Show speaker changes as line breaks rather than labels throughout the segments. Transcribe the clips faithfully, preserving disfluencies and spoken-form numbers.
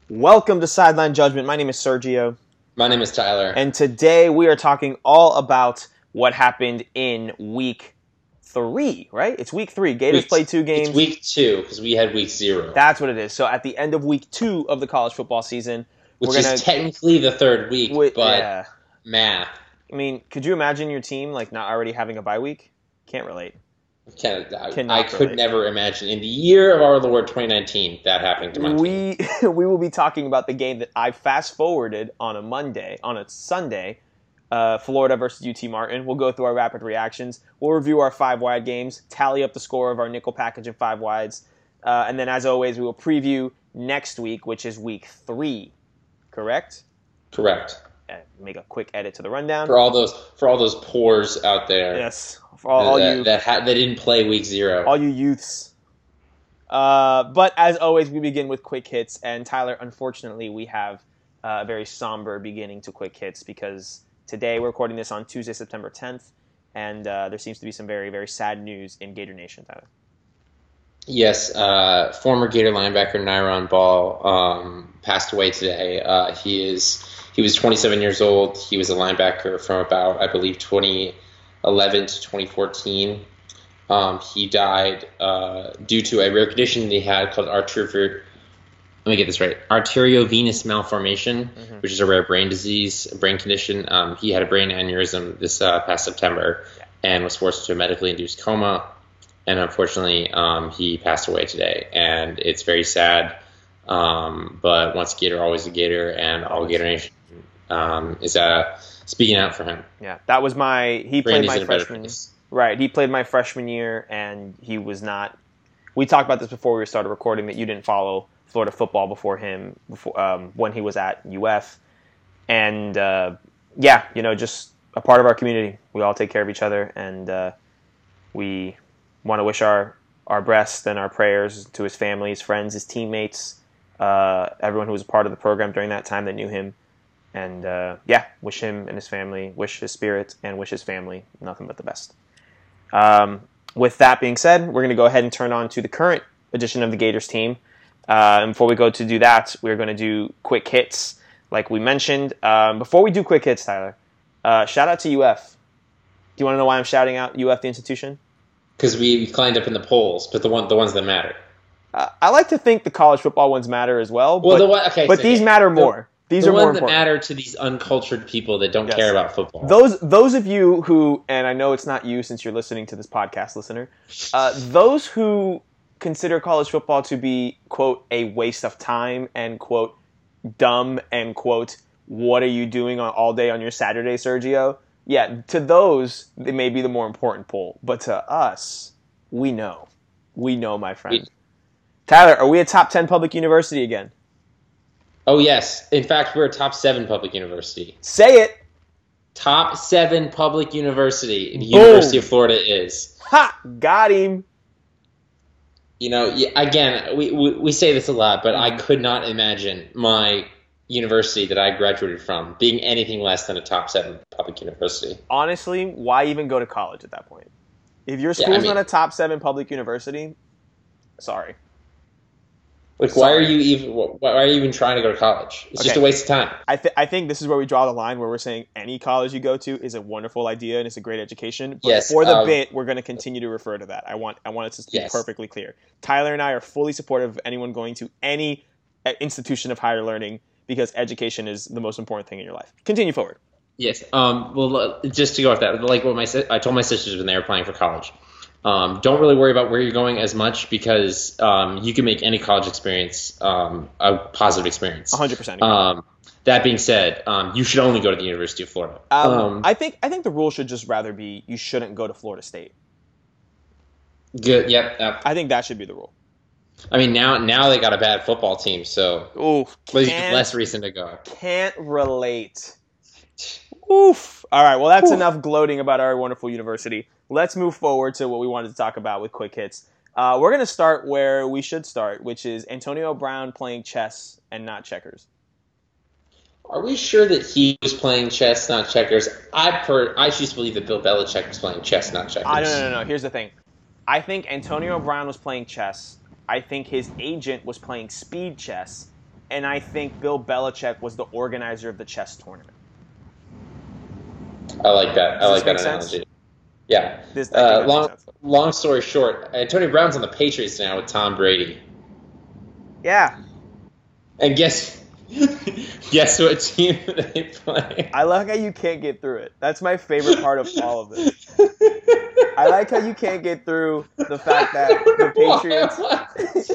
Welcome to Sideline Judgment. My name is Sergio.
My name is Tyler.
And today we are talking all about what happened in week three, right? It's week three. Gators
week,
played two games.
It's week two because we had week zero.
That's what it is. So at the end of week two of the college football season,
which
we're gonna,
is technically the third week,
with,
but
yeah.
math.
I mean, could you imagine your team like not already having a bye week? Can't relate.
Can, I,
Cannot
I could
relate.
never imagine in the year of our Lord twenty nineteen that happening to my
we,
team.
We will be talking about the game that I fast forwarded on a Monday, on a Sunday, uh, Florida versus U T Martin. We'll go through our rapid reactions. We'll review our five wide games, tally up the score of our nickel package and five wides, uh, and then as always, we will preview next week, which is week three. Correct?
Correct.
Uh, make a quick edit to the rundown
for all those for all those poors out there.
Yes, for all, all
that,
you
that ha- that didn't play week zero.
All you youths. Uh, but as always, we begin with quick hits, and Tyler, unfortunately, we have uh, a very somber beginning to quick hits because today we're recording this on Tuesday, September tenth, and uh, there seems to be some very, very sad news in Gator Nation, Tyler.
Yes, uh, former Gator linebacker Nyron Ball um, passed away today. Uh, he is he was twenty-seven years old. He was a linebacker from about, I believe, twenty eleven to twenty fourteen. Um, he died uh, due to a rare condition that he had called arterial. Let me get this right. Arteriovenous malformation, mm-hmm. which is a rare brain disease, a brain condition. Um, he had a brain aneurysm this uh, past September and was forced into a medically induced coma. And unfortunately, um, he passed away today, and it's very sad. Um, but once a Gator, always a Gator, and all Gator Nation um, is uh, speaking out for him.
Yeah, that was my. He played
Randy's
my freshman. Right, he played my freshman year, and he was not. We talked about this before we started recording that you didn't follow Florida football before him, before um, when he was at U F, and uh, yeah, you know, just a part of our community. We all take care of each other, and uh, we. want to wish our, our best and our prayers to his family, his friends, his teammates, uh, everyone who was a part of the program during that time that knew him. And, uh, yeah, wish him and his family, wish his spirit, and wish his family nothing but the best. Um, with that being said, we're going to go ahead and turn on to the current edition of the Gators team. Uh, and before we go to do that, we're going to do quick hits, like we mentioned. Um, before we do quick hits, Tyler, uh, shout out to U F. Do you want to know why I'm shouting out U F, the institution?
Because we climbed up in the polls, but the one the ones that matter.
Uh, I like to think the college football ones matter as well.
Well,
but,
the one, okay,
but
so,
these
okay.
matter more.
The,
these
the
are more
ones
important.
that matter to these uncultured people that don't
yes.
care about football.
Those those of you who, and I know it's not you since you're listening to this podcast, listener. Uh, those who consider college football to be quote a waste of time and quote dumb and quote what are you doing on, all day on your Saturday, Sergio? Yeah, to those it may be the more important poll, but to us, we know. We know, my friend. Tyler, are we a top ten public university again?
Oh, yes. In fact, we're a top seven public university.
Say it.
Top seven public university. The
Boom.
University of Florida is.
Ha! Got him.
You know, again, we, we, we say this a lot, but I could not imagine my university that I graduated from being anything less than a top seven public university.
Honestly, why even go to college at that point? If your school's yeah, I mean, not a top seven public university, sorry.
Like,
sorry.
why are you even? Why are you even trying to go to college? It's okay. just a waste of time.
I th- I think this is where we draw the line, where we're saying any college you go to is a wonderful idea and it's a great education. But
yes,
for the
um,
bit, we're going to continue to refer to that. I want I want it to be
yes.
perfectly clear. Tyler and I are fully supportive of anyone going to any institution of higher learning because education is the most important thing in your life. Continue forward.
Yes. Um. Well, just to go with that, like what my I told my sisters when they were applying for college. Um, don't really worry about where you're going as much because um, you can make any college experience um, a positive experience.
one hundred percent.
Um, that being said, um, you should only go to the University of Florida.
Um,
um,
I think I think the rule should just rather be you shouldn't go to Florida State.
Good. Yep. yep.
I think that should be the rule.
I mean, now now they got a bad football team, so
Ooh,
less reason to go.
Can't relate. Oof. All right, well, that's Oof. enough gloating about our wonderful university. Let's move forward to what we wanted to talk about with quick hits. Uh, we're going to start where we should start, which is Antonio Brown playing chess and not checkers.
Are we sure that he was playing chess, not checkers? I per I choose to believe that Bill Belichick was playing chess, not checkers.
Uh, no, no, no, no. Here's the thing. I think Antonio Brown was playing chess. I think his agent was playing speed chess. and I think Bill Belichick was the organizer of the chess tournament.
I like that.
Does
I like that
this make
analogy.
sense?
Yeah.
This, I think
Uh,
that
long,
makes sense.
long story short, Antonio Brown's on the Patriots now with Tom Brady.
Yeah.
And guess guess what team they play?
I like how you can't get through it. That's my favorite part of all of this. I like how you can't get through the fact that the Patriots.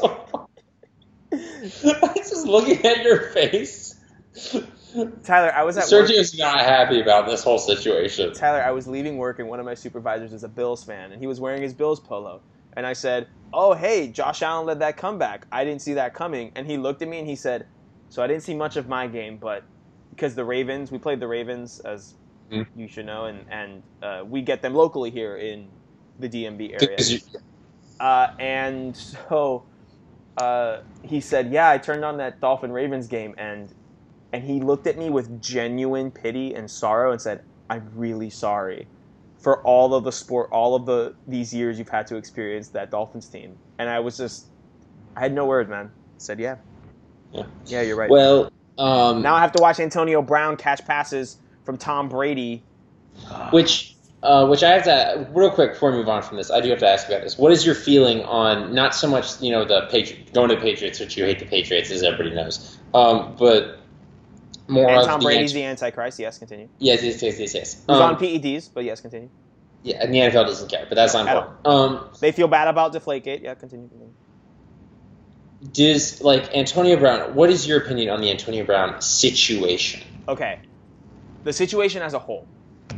I'm just looking at your face.
Tyler, I was at work.
Sergio's not happy about this whole situation.
Tyler, I was leaving work and one of my supervisors is a Bills fan and he was wearing his Bills polo. And I said, oh, hey, Josh Allen led that comeback. I didn't see that coming. And he looked at me and he said, so I didn't see much of my game, but because the Ravens, we played the Ravens, as mm-hmm. you should know, and, and uh, we get them locally here in the D M V area. Uh, and so uh, he said, yeah, I turned on that Dolphin-Ravens game, and and he looked at me with genuine pity and sorrow and said, I'm really sorry for all of the sport, all of the these years you've had to experience that Dolphins team. And I was just, I had no words, man. I said, yeah. Yeah, yeah, you're right.
Well, um,
now I have to watch Antonio Brown catch passes from Tom Brady.
Which, uh, which I have to, real quick before we move on from this, I do have to ask about this. What is your feeling on, not so much, you know, the Patri- going to the Patriots, which you hate the Patriots, as everybody knows, um, but more
and
of
Tom
the
Brady's
anti-
the Antichrist. Yes, continue.
Yes, yes, yes, yes, yes.
He's
um,
on P E Ds, but yes, continue.
Yeah, and the N F L doesn't care, but that's not important. Um,
they feel bad about Deflategate. Yeah, continue. continue.
Does, like, Antonio Brown, what is your opinion on the Antonio Brown situation?
Okay. The situation as a whole.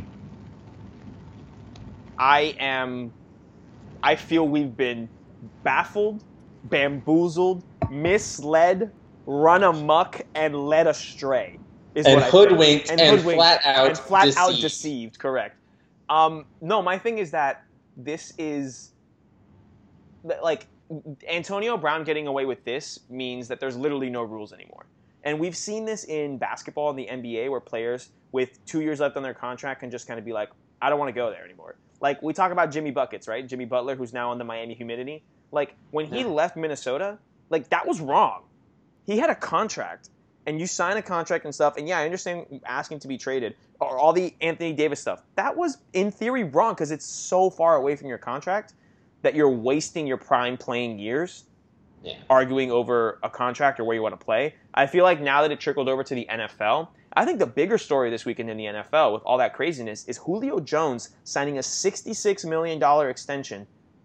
I am, I feel we've been baffled, bamboozled, misled, run amok, and led astray. Is
and
what I
hoodwinked
and,
and
hoodwinked
flat out
and flat
deceived.
out deceived. Correct. Um, no, my thing is that this is, like, Antonio Brown getting away with this means that there's literally no rules anymore. And we've seen this in basketball in the N B A where players with two years left on their contract can just kind of be like, I don't want to go there anymore. Like, we talk about Jimmy Buckets, right? Jimmy Butler, who's now on the Miami Humidity. Like, when he yeah. left Minnesota, like, that was wrong. He had a contract, and you sign a contract and stuff, and yeah, I understand asking to be traded, or all the Anthony Davis stuff. That was, in theory, wrong because it's so far away from your contract that you're wasting your prime playing years yeah. arguing over a contract or where you want to play. I feel like now that it trickled over to the N F L, I think the bigger story this weekend in the N F L with all that craziness is Julio Jones signing a sixty-six million dollars extension,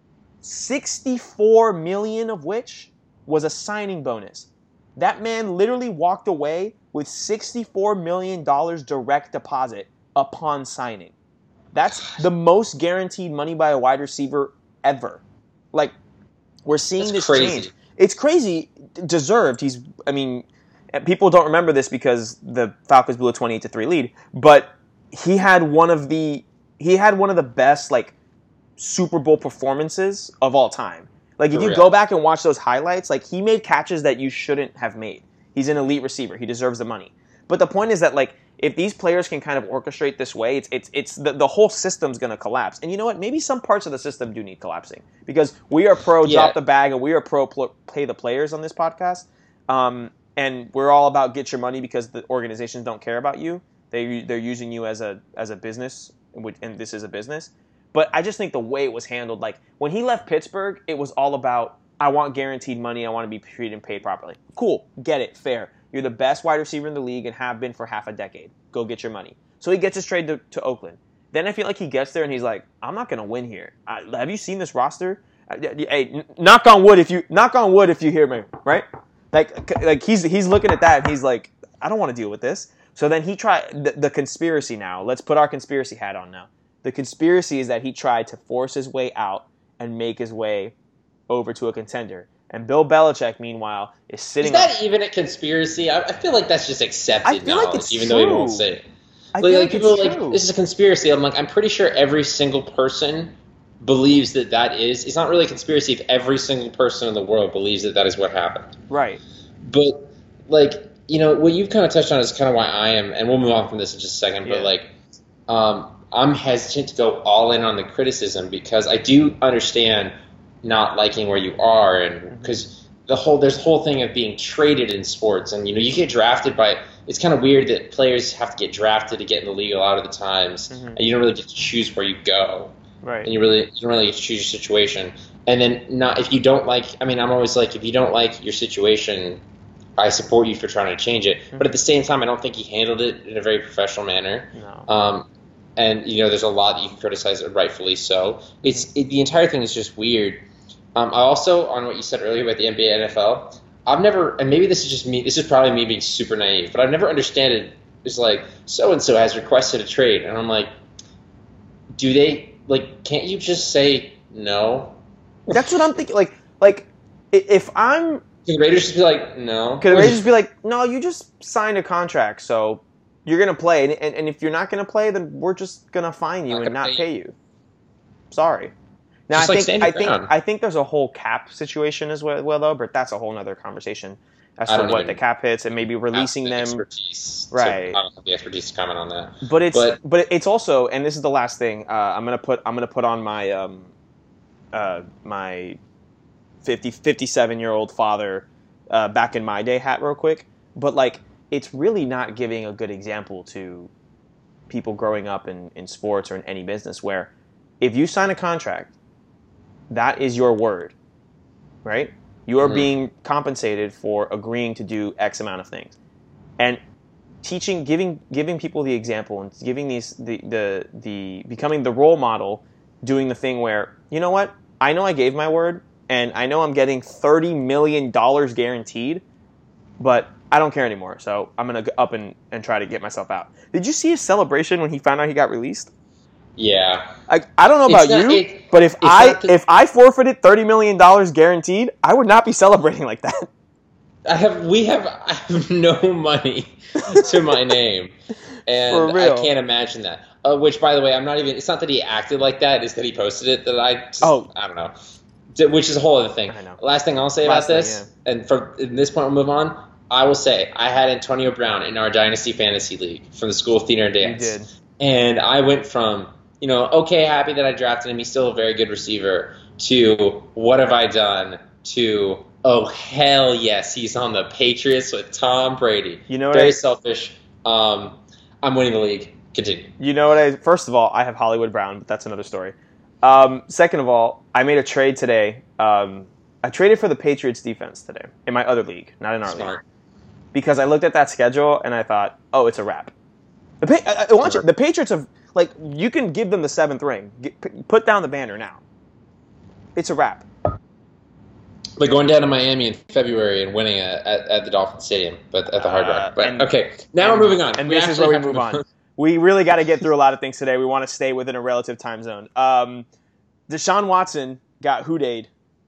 sixty-four million dollars of which was a signing bonus. That man literally walked away with sixty-four million dollars direct deposit upon signing. That's the most guaranteed money by a wide receiver ever. Like, we're seeing
That's
this
crazy.
change. It's crazy. Deserved. He's, I mean, people don't remember this because the Falcons blew a twenty-eight to three lead, but he had one of the, he had one of the best, like, Super Bowl performances of all time. Like, if
For
you
real.
go back and watch those highlights, like, he made catches that you shouldn't have made. He's an elite receiver. He deserves the money. But the point is that, like, if these players can kind of orchestrate this way, it's it's it's the, the whole system's going to collapse. And you know what? Maybe some parts of the system do need collapsing because we are pro
Yeah.
drop the bag and we are pro pl- play the players on this podcast. Um, and we're all about get your money because the organizations don't care about you. They they're using you as a as a business, and this is a business. But I just think the way it was handled, like when he left Pittsburgh, it was all about I want guaranteed money. I want to be treated and paid properly. Cool, get it, fair. You're the best wide receiver in the league and have been for half a decade. Go get your money. So he gets his trade to, to Oakland. Then I feel like he gets there and he's like, I'm not going to win here. Uh, have you seen this roster? Uh, hey, knock on wood if you knock on wood if you hear me, right? Like, like he's he's looking at that and he's like, I don't want to deal with this. So then he tried the, the conspiracy. Now let's put our conspiracy hat on. Now the conspiracy is that he tried to force his way out and make his way over to a contender. And Bill Belichick, meanwhile, is sitting.
Is that
on,
even a conspiracy? I, I feel like that's just accepted
I feel
knowledge,
like it's
even
true.
though he won't say it.
I
Like,
feel
like
like
people
it's
are like,
true.
this is a conspiracy. I'm like, I'm pretty sure every single person believes that that is. It's not really a conspiracy if every single person in the world believes that that is what happened.
Right.
But, like, you know, what you've kind of touched on is kind of why I am, and we'll move on from this in just a second,
Yeah.
but, like, um, I'm hesitant to go all in on the criticism because I do understand not liking where you are, and because the whole there's a whole thing of being traded in sports, and you know you get drafted by. It's kind of weird that players have to get drafted to get in the league a lot of the times, mm-hmm. and you don't really get to choose where you go.
Right.
And you really you don't really get to choose your situation. And then not if you don't like. I mean, I'm always like, if you don't like your situation, I support you for trying to change it. Mm-hmm. But at the same time, I don't think he handled it in a very professional manner.
No.
Um, and you know, there's a lot that you can criticize, rightfully so. It's it, the entire thing is just weird. Um, I also, on what you said earlier about the N B A, N F L, I've never, and maybe this is just me. This is probably me being super naive, but I've never understood it. It's like so and so has requested a trade, and I'm like, do they like? Can't you just say no?
That's what I'm thinking. Like, like if I'm,
can the Raiders just be like, no?
Can the Raiders just be like, no? You just signed a contract, so you're gonna play, and and, and if you're not gonna play, then we're just gonna fine you not and not pay, pay you. you. Sorry. Now just I like think I think ground. I think there's a whole cap situation as well, well though, but that's a whole other conversation as to what the cap hits and maybe releasing them.
Expertise
right.
To, I don't have the expertise to comment on that.
But it's but, but it's also, and this is the last thing. Uh, I'm gonna put I'm gonna put on my um uh my fifty, fifty-seven year old father uh, back in my day hat real quick. But like, it's really not giving a good example to people growing up in, in sports or in any business where if you sign a contract, that is your word, right? You are mm-hmm. being compensated for agreeing to do X amount of things, and teaching, giving, giving people the example and giving these the the the becoming the role model, doing the thing where, you know what, I know I gave my word, and I know I'm getting thirty million dollars guaranteed, but I don't care anymore. So I'm gonna go up and, and try to get myself out. Did you see his celebration when he found out he got released?
Yeah,
I, I don't know about not, you, it, but if I the, if I forfeited thirty million dollars guaranteed, I would not be celebrating like that.
I have we have I have no money to my name, and I can't imagine that. Uh, which, by the way, I'm not even. It's not that he acted like that; it's that he posted it. That I just, oh I don't know, which is a whole other thing. I know. Last thing I'll say Last about this, thing, yeah. and from in this point we'll move on. I will say I had Antonio Brown in our Dynasty Fantasy League from the School of Theater and Dance.
You did,
and I went from. You know, okay, happy that I drafted him. He's still a very good receiver. To what have I done? To oh hell yes, he's on the Patriots with Tom Brady.
You know, what
very
I,
selfish. Um, I'm winning the league. Continue.
You know what? I first of all, I have Hollywood Brown, but that's another story. Um, second of all, I made a trade today. Um, I traded for the Patriots defense today in my other league, not in our
Smart.
league, because I looked at that schedule and I thought, oh, it's a wrap. The pa- I, I want you, the Patriots have. Like, you can give them the seventh ring. Get, put down the banner now. It's a wrap.
Like going down to Miami in February and winning a, at, at the Dolphin Stadium, but at the Hard Rock. Uh, but and, okay, now and, we're moving on.
And
we
this is where we move on. on. We really got to get through a lot of things today. We want to stay within a relative time zone. Um, Deshaun Watson got hoodayed.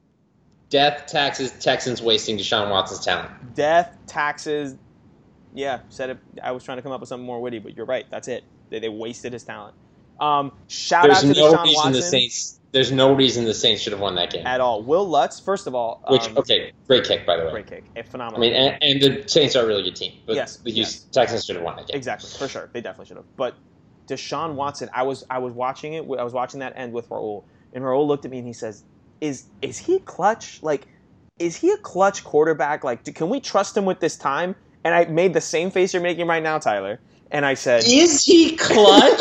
Death, taxes, Texans wasting Deshaun Watson's talent.
Death, taxes. Yeah, said it. I was trying to come up with something more witty, but you're right. That's it. They, they wasted his talent. Um, shout
there's
out to
no
Deshaun
reason
Watson.
The Saints, there's no reason the Saints should have won that game.
At all. Will Lutz, first of all.
Which,
um,
okay, great kick, by the way.
Great kick. A phenomenal
I mean, and, and the Saints are a really good team. But
yes,
the
yes.
Texans should have won that game.
Exactly, for sure. They definitely should have. But Deshaun Watson, I was I was watching it. I was watching that end with Raul. And Raul looked at me and he says, is is he clutch? Like, is he a clutch quarterback? Like, do, can we trust him with this time? And I made the same face you're making right now, Tyler. And I said,
is he clutch?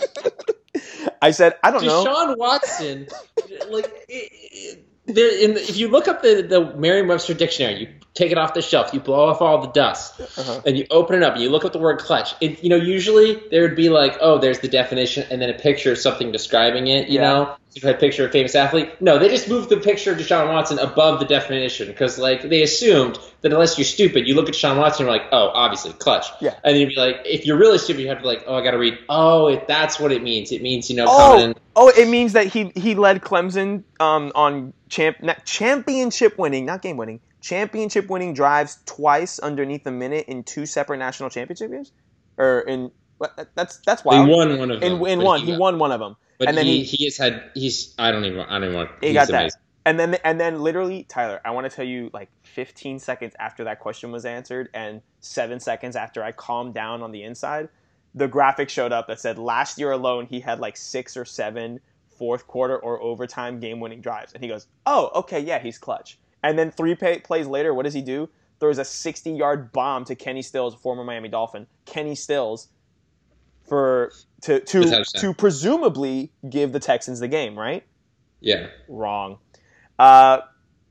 I said, I don't know.
Deshaun Watson, like, it, it, there, in the, if you look up the, the Merriam-Webster dictionary, you take it off the shelf, you blow off all the dust, uh-huh. and you open it up, and you look up the word clutch. It, you know, usually there would be like, oh, there's the definition, and then a picture of something describing it, you yeah. know? You had a picture of a famous athlete. No, they just moved the picture of Deshaun Watson above the definition because, like, they assumed that unless you're stupid, you look at Deshaun Watson and you're like, oh, obviously, clutch.
Yeah.
And then you'd be like, if you're really stupid, you have to be like, oh, I got to read. Oh, if that's what it means. It means, you know,
oh,
coming in.
Oh, it means that he he led Clemson um, on champ championship winning, not game winning, championship winning drives twice underneath a minute in two separate national championship games, or in that's that's wild.
He won one of them.
In, in one, he, he won one of them.
But
and then
he,
he,
he has had he's I don't even I don't even want
he got that. And then and then literally, Tyler, I want to tell you, like fifteen seconds after that question was answered and seven seconds after I calmed down on the inside, the graphic showed up that said last year alone he had like six or seven fourth quarter or overtime game winning drives. And he goes, oh, okay, yeah, he's clutch. And then three pay- plays later, what does he do? Throws a sixty-yard bomb to Kenny Stills, former Miami Dolphin. Kenny Stills for to to to presumably give the Texans the game, right?
Yeah.
Wrong. Uh,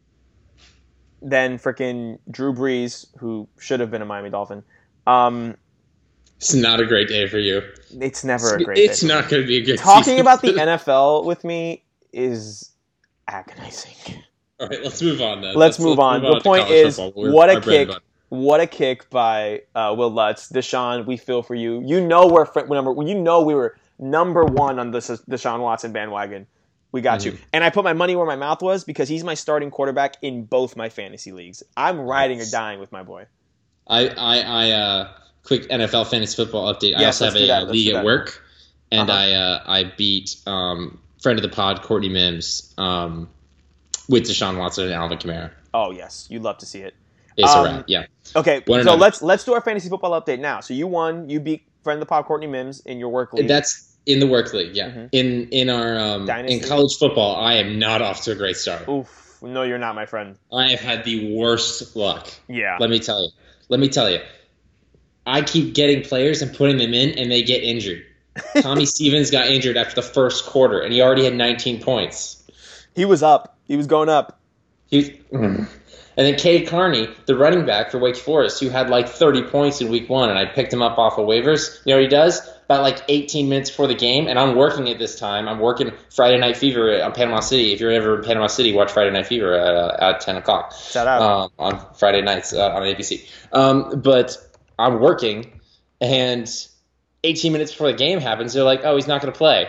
then freaking Drew Brees, who should have been a Miami Dolphin. Um,
it's not a great day for you.
It's never a great
it's
day.
It's not going to be a good
Talking
season.
about the N F L with me is agonizing.
All right, let's move on then.
Let's, let's move let's on. Move the on point is, what a kick. What a kick by uh, Will Lutz. Deshaun, we feel for you. You know we're number. You know we were number one on this Deshaun Watson bandwagon. We got mm-hmm. you. And I put my money where my mouth was because he's my starting quarterback in both my fantasy leagues. I'm riding or dying with my boy.
I, I, I uh, quick N F L fantasy football update. Yes, I also have a league at work, and uh-huh. I uh, I beat um, friend of the pod, Courtney Mims, um, with Deshaun Watson and Alvin Kamara.
Oh yes, you'd love to see it.
It's
um,
a wrap. Yeah.
Okay, One so let's let's do our fantasy football update now. So you won. You beat friend of the pod, Courtney Mims, in your work league.
That's in the work league. Yeah. Mm-hmm. In in our um, in college football, I am not off to a great start.
Oof. No, you're not, my friend.
I have had the worst luck.
Yeah.
Let me tell you. Let me tell you. I keep getting players and putting them in, and they get injured. Tommy Stevens got injured after the first quarter, and he already had nineteen points.
He was up. He was going up.
He was, mm. And then Cade Carney, the running back for Wake Forest, who had like thirty points in week one, and I picked him up off of waivers. You know what he does? About like eighteen minutes before the game, and I'm working it this time. I'm working Friday Night Fever on Panama City. If you're ever in Panama City, watch Friday Night Fever at, uh, at ten o'clock.
Shout out.
Um, on Friday nights uh, on A B C. Um, but I'm working, and eighteen minutes before the game happens, they're like, oh, he's not going to play.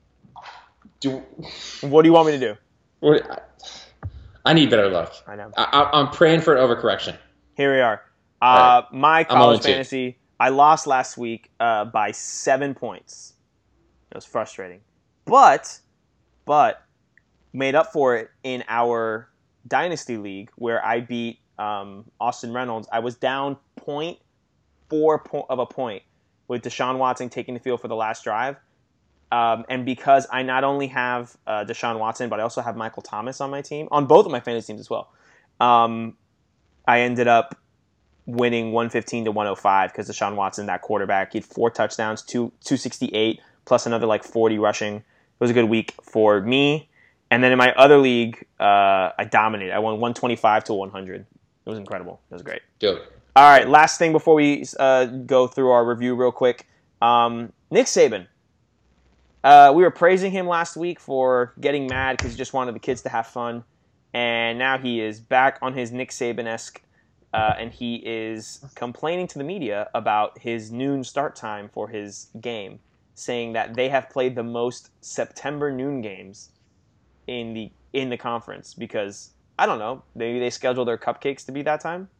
Do,
what do you want me to do?
What, I need better luck.
I know.
I, I'm praying for an overcorrection.
Here we are. Uh, right. My college fantasy, I lost last week uh, by seven points. It was frustrating. But, but, made up for it in our Dynasty League where I beat um, Austin Reynolds. I was down point four po- of a point with Deshaun Watson taking the field for the last drive. Um, and because I not only have uh, Deshaun Watson, but I also have Michael Thomas on my team, on both of my fantasy teams as well, um, I ended up winning one fifteen to one oh five because Deshaun Watson, that quarterback, he had four touchdowns, two, two sixty-eight, plus another like forty rushing. It was a good week for me. And then in my other league, uh, I dominated. I won one twenty-five to one hundred. It was incredible. It was great.
Good.
All right, last thing before we uh, go through our review real quick. Um, Nick Saban. Uh, we were praising him last week for getting mad because he just wanted the kids to have fun. And now he is back on his Nick Saban-esque, uh, and he is complaining to the media about his noon start time for his game, saying that they have played the most September noon games in the in the conference because, I don't know, maybe they schedule their cupcakes to be that time?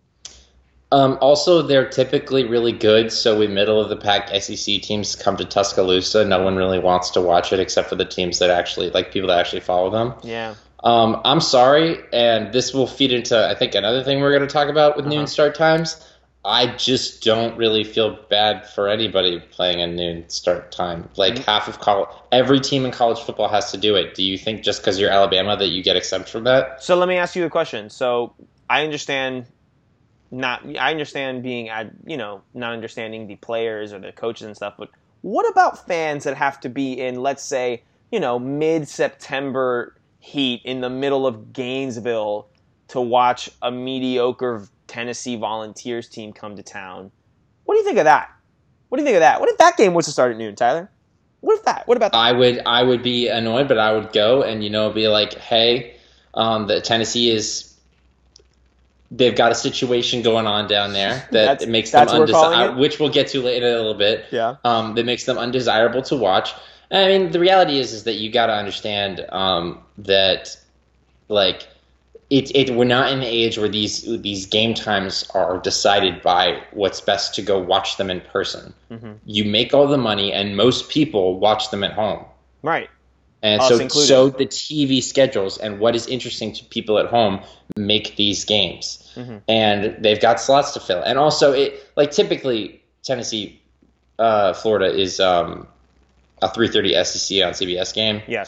Um, also, they're typically really good, so when middle-of-the-pack S E C teams come to Tuscaloosa, no one really wants to watch it except for the teams that actually, like people that actually follow them.
Yeah.
Um, I'm sorry, and this will feed into, I think, another thing we're going to talk about with uh-huh. noon start times. I just don't really feel bad for anybody playing a noon start time. Like, mm-hmm. half of college, every team in college football has to do it. Do you think just because you're Alabama that you get exempt from that?
So let me ask you a question. So I understand... Not, I understand being, you know, not understanding the players or the coaches and stuff, but what about fans that have to be in, let's say, you know, mid-September heat in the middle of Gainesville to watch a mediocre Tennessee Volunteers team come to town? What do you think of that? What do you think of that? What if that game was to start at noon, Tyler? What if that? What about that?
I would, I would be annoyed, but I would go and, you know, be like, hey, um, the Tennessee is. They've got a situation going on down there that makes them undesirable, which we'll get to later in a little bit.
Yeah.
Um, that makes them undesirable to watch. I mean, the reality is, is that you got to understand um, that, like, it, it we're not in an age where these these game times are decided by what's best to go watch them in person. Mm-hmm. You make all the money, and most people watch them at home.
Right.
And so, so the T V schedules and what is interesting to people at home make these games. Mm-hmm. And they've got slots to fill. And also, it like typically Tennessee, uh, Florida is um, a three thirty S E C on C B S game.
Yes.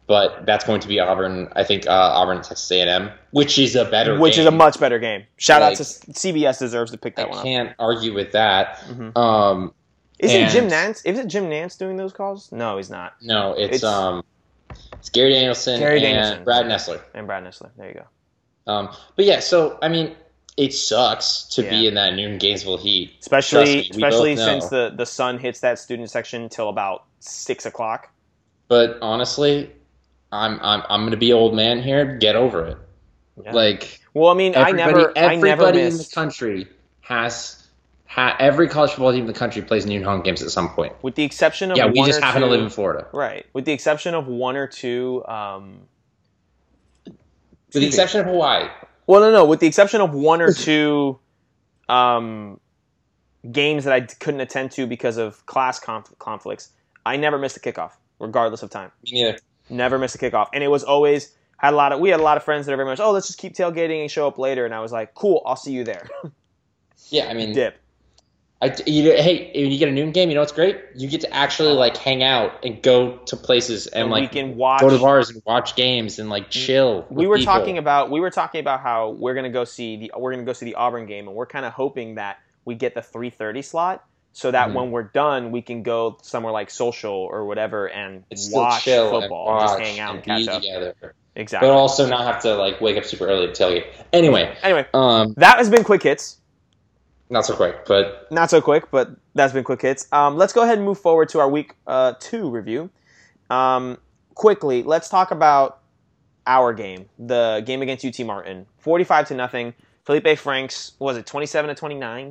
but that's going to be Auburn. I think uh, Auburn, Texas A and M, which is a better,
which
game.
is a much better game. Shout
like,
out to C B S deserves to pick that
I
one up.
I can't argue with that.
Mm-hmm.
Um,
Isn't
and,
Jim Nantz? Isn't Jim Nantz doing those calls? No, he's not.
No, it's,
It's-
um, it's Gary Danielson
Gary
and
Danielson.
Brad Nessler.
And Brad Nessler. There you go.
Um, but yeah, so I mean, it sucks to
Yeah.
be in that noon Gainesville heat,
Especially,
Trust me, we
especially
both know.
since the, the sun hits that student section till about six o'clock.
But honestly, I'm I'm I'm gonna be old man here. Get over it.
Yeah.
Like,
Well, I mean, I
everybody,
never, I never
everybody in the
missed.
country has. Ha, every college football team in the country plays noon home games at some point.
With the exception of
Yeah, we
one
just
or
happen
two,
to live in Florida.
right? With the exception of one or two. Um,
With
excuse
the
me.
exception of Hawaii.
Well, no, no. With the exception of one or two um, games that I couldn't attend to because of class conf- conflicts, I never missed a kickoff, regardless of time.
Me neither.
Never missed a kickoff, and it was always had a lot of. We had a lot of friends that are very much. Oh, let's just keep tailgating and show up later. And I was like, cool, I'll see you there.
Yeah, I mean,
Dip.
I, you, hey, when you get a noon game, you know what's great? You get to actually like hang out and go to places and,
And
like
we can watch.
go to bars and watch games and like chill.
We
with
were
people.
talking about we were talking about how we're gonna go see the we're gonna go see the Auburn game, and we're kind of hoping that we get the three thirty slot, so that
Mhm.
when we're done, we can go somewhere like Social or whatever and
It's still
watch
chill
football,
and
just
watch
hang out and,
and
catch
be
up.
together,
Exactly.
but also not have to like wake up super early to tailgate. Anyway,
Anyway,
um,
that has been quick hits.
not so quick, but
Not so quick, but that's been quick hits. Um, let's go ahead and move forward to our week uh, two review. Um, quickly, let's talk about our game, the game against U T Martin, forty-five to nothing. Felipe Franks, was it twenty-seven to twenty-nine?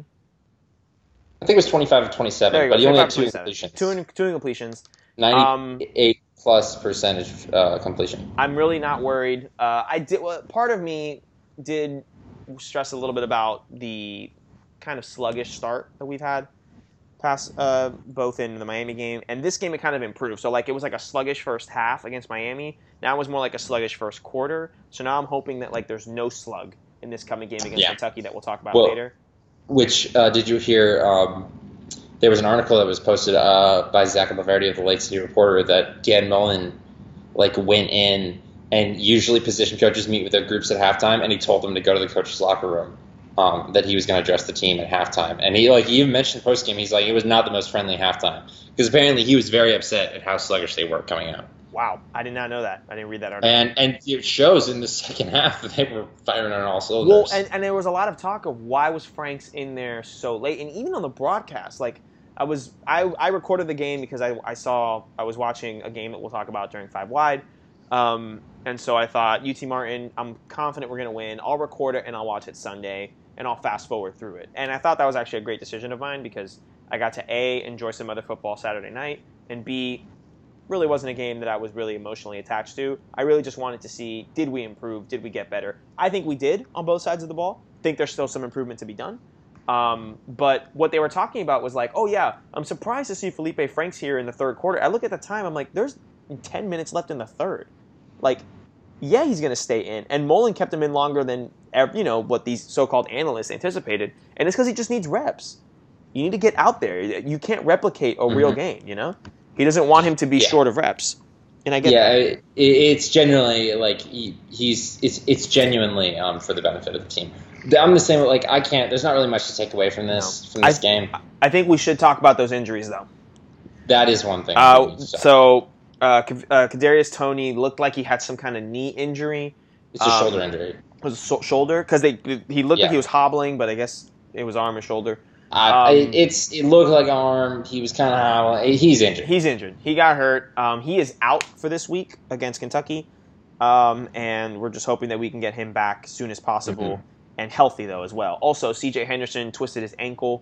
I think it was twenty-five to
There
twenty-seven,
you
but
go.
he only had
twenty-five
two
to twenty-seven.
incompletions.
Two, in- two incompletions.
ninety-eight plus percentage uh, completion.
I'm really not worried. Uh, I did. Well, part of me did stress a little bit about the kind of sluggish start that we've had, past uh, both in the Miami game and this game. It kind of improved. So like it was like a sluggish first half against Miami. Now it was more like a sluggish first quarter. So now I'm hoping that like there's no slug in this coming game against
Yeah.
Kentucky that we'll talk about
Well,
later.
Which uh, did you hear? Um, there was an article that was posted uh, by Zach Laverty of the Lake City Reporter that Dan Mullen like went in and usually position coaches meet with their groups at halftime, and he told them to go to the coach's locker room. Um, that he was going to address the team at halftime, and he like he even mentioned post game. He's like it was not the most friendly halftime because apparently he was very upset at how sluggish they were coming out.
Wow, I did not know that. I didn't read that article.
And and it shows in the second half that they were firing on all
Well,
cylinders.
and, and there was a lot of talk of why was Franks in there so late, and even on the broadcast, like I was, I, I recorded the game because I, I saw I was watching a game that we'll talk about during Five Wide, um, and so I thought U T Martin, I'm confident we're gonna win. I'll record it and I'll watch it Sunday, and I'll fast forward through it. And I thought that was actually a great decision of mine because I got to A, enjoy some other football Saturday night, and B, really wasn't a game that I was really emotionally attached to. I really just wanted to see, did we improve? Did we get better? I think we did on both sides of the ball. I think there's still some improvement to be done. Um, but what they were talking about was like, oh yeah, I'm surprised to see Felipe Franks here in the third quarter. I look at the time, I'm like, there's ten minutes left in the third. Like, yeah, he's going to stay in. And Mullen kept him in longer than, you know, what these so-called analysts anticipated. And it's because he just needs reps. You need to get out there. You can't replicate a mm-hmm. real game, you know? He doesn't want him to be yeah. short of reps. And I get
yeah,
that.
It, it's genuinely, like, he, he's, it's, it's genuinely um, for the benefit of the team. I'm the same, like, I can't, there's not really much to take away from this, no. from this
I,
game.
I think we should talk about those injuries, though.
That is one thing.
Uh, so, uh, uh, Kadarius Toney looked like he had some kind of knee injury.
It's a
um,
shoulder injury.
It was a so- shoulder? Because they he looked
yeah.
like he was hobbling, but I guess it was arm or shoulder.
Uh, um, it's It looked like arm. He was kind of hobbling. He's injured.
He's injured. He got hurt. Um, he is out for this week against Kentucky. Um, and we're just hoping that we can get him back as soon as possible. Mm-hmm. And healthy, though, as well. Also, C J Henderson twisted his ankle.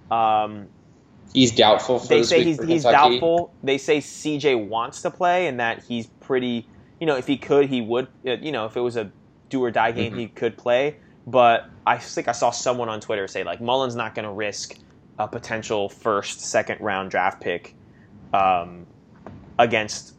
Um,
he's doubtful for
They
this
say
week
he's,
for
he's
Kentucky.
doubtful. They say C J wants to play and that he's pretty, you know, if he could, he would, you know, if it was a do-or-die game, mm-hmm. he could play. But I think I saw someone on Twitter say, like, Mullen's not going to risk a potential first, second-round draft pick um, against,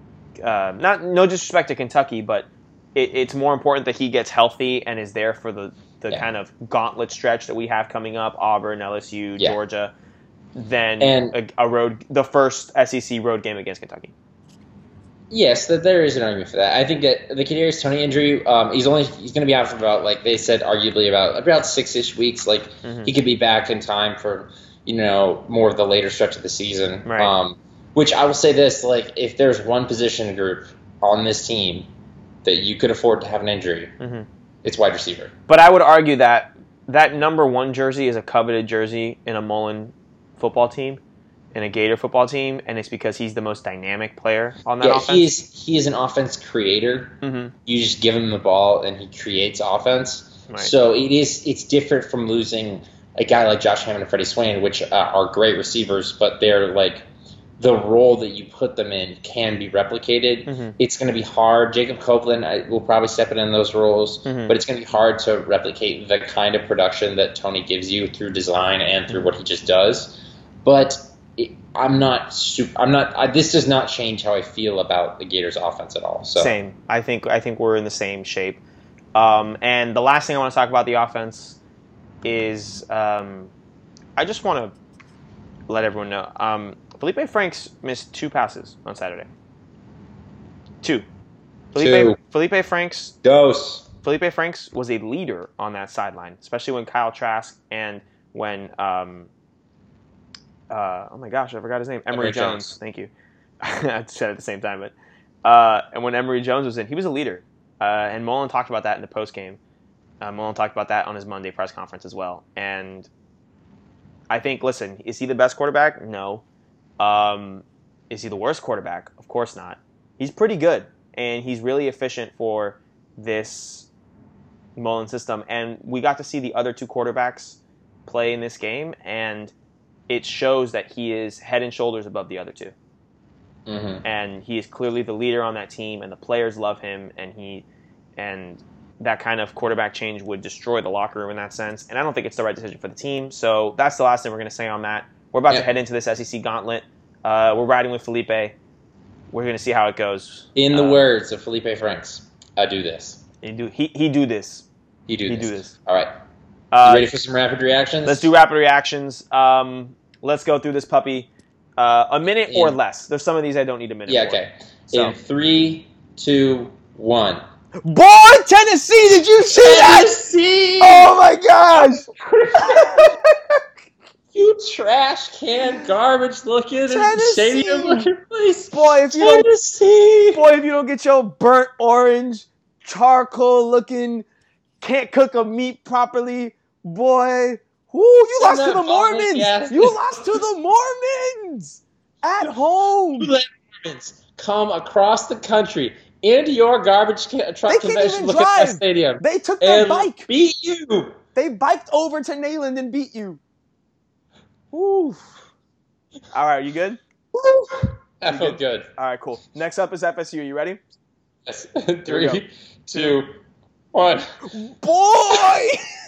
uh, not no disrespect to Kentucky, but It, it's more important that he gets healthy and is there for the, the
yeah.
kind of gauntlet stretch that we have coming up, Auburn, L S U,
yeah.
Georgia, than
and,
a, a road, the first S E C road game against Kentucky.
Yes, that there is an argument for that. I think that the Kadarius Toney injury, um, he's only he's going to be out for about, like they said, arguably about about six ish weeks. Like
Mm-hmm.
he could be back in time for you know more of the later stretch of the season.
Right.
Um, which I will say this: like if there's one position group on this team that you could afford to have an injury,
Mm-hmm.
it's wide receiver.
But I would argue that that number one jersey is a coveted jersey in a Mullen football team, in a Gator football team, and it's because he's the most dynamic player on that
Yeah,
offense.
he is he is an offense creator.
Mm-hmm.
You just give him the ball and he creates offense.
Right.
So it is it's different from losing a guy like Josh Hammond and Freddie Swain, which uh, are great receivers, but they're like the role that you put them in can be replicated.
Mm-hmm.
It's going to be hard. Jacob Copeland I, will probably step in in those roles,
Mm-hmm.
but it's going to be hard to replicate the kind of production that Tony gives you through design and through what he just does. But it, I'm not super. I'm not. I, this does not change how I feel about the Gators' offense at all. So.
Same. I think I think we're in the same shape. Um, and the last thing I want to talk about the offense is um, I just want to let everyone know. Um, Felipe Franks missed two passes on Saturday. Two. Felipe,
Two.
Felipe Franks
Dose.
Felipe Franks was a leader on that sideline, especially when Kyle Trask and when um, uh, oh my gosh, I forgot his name. Emory,
Emory
Jones.
Jones.
Thank you. I said it at the same time, but uh, and when Emory Jones was in, he was a leader. Uh, and Mullen talked about that in the post game. Uh, Mullen talked about that on his Monday press conference as well. And I think, listen, is he the best quarterback? No. Um, is he the worst quarterback? Of course not. He's pretty good, and he's really efficient for this Mullen system. And we got to see the other two quarterbacks play in this game, and it shows that he is head and shoulders above the other two.
Mm-hmm.
And he is clearly the leader on that team, and the players love him, and he and that kind of quarterback change would destroy the locker room in that sense. And I don't think it's the right decision for the team. So that's the last thing we're going to say on that. We're about
Yeah.
to head into this S E C gauntlet. Uh, we're riding with Felipe. We're going to see how it goes.
In the
Uh,
words of Felipe Franks, I do this.
He do he he do this.
He do
He
this.
do this.
All right.
Uh,
You ready for some rapid reactions?
Let's do rapid reactions. Um, let's go through this puppy. Uh, a minute or
In-
less. There's some of these I don't need a minute
Yeah,
for.
okay.
So.
In three, two, one.
Boy, Tennessee, did you see that?
Tennessee!
Oh my gosh!
You trash can, garbage looking,
Tennessee!
stadium looking place.
Boy, if you don't
Tennessee!
Boy, if you don't get your burnt orange, charcoal looking, can't cook a meat properly, boy, whoo, you
Send
lost to
that
the
vomit
Mormons.
gas.
You lost to the Mormons at home.
Let Mormons come across the country into your garbage can,
They
truck
can't
convention
even
looking
drive.
stadium
They took their
and
bike.
beat you.
They biked over to Nayland and beat you. Woo. All right, you good?
That felt good.
All right, cool. Next up is F S U. You ready?
Yes.
we go.
Three, two, one.
Boy!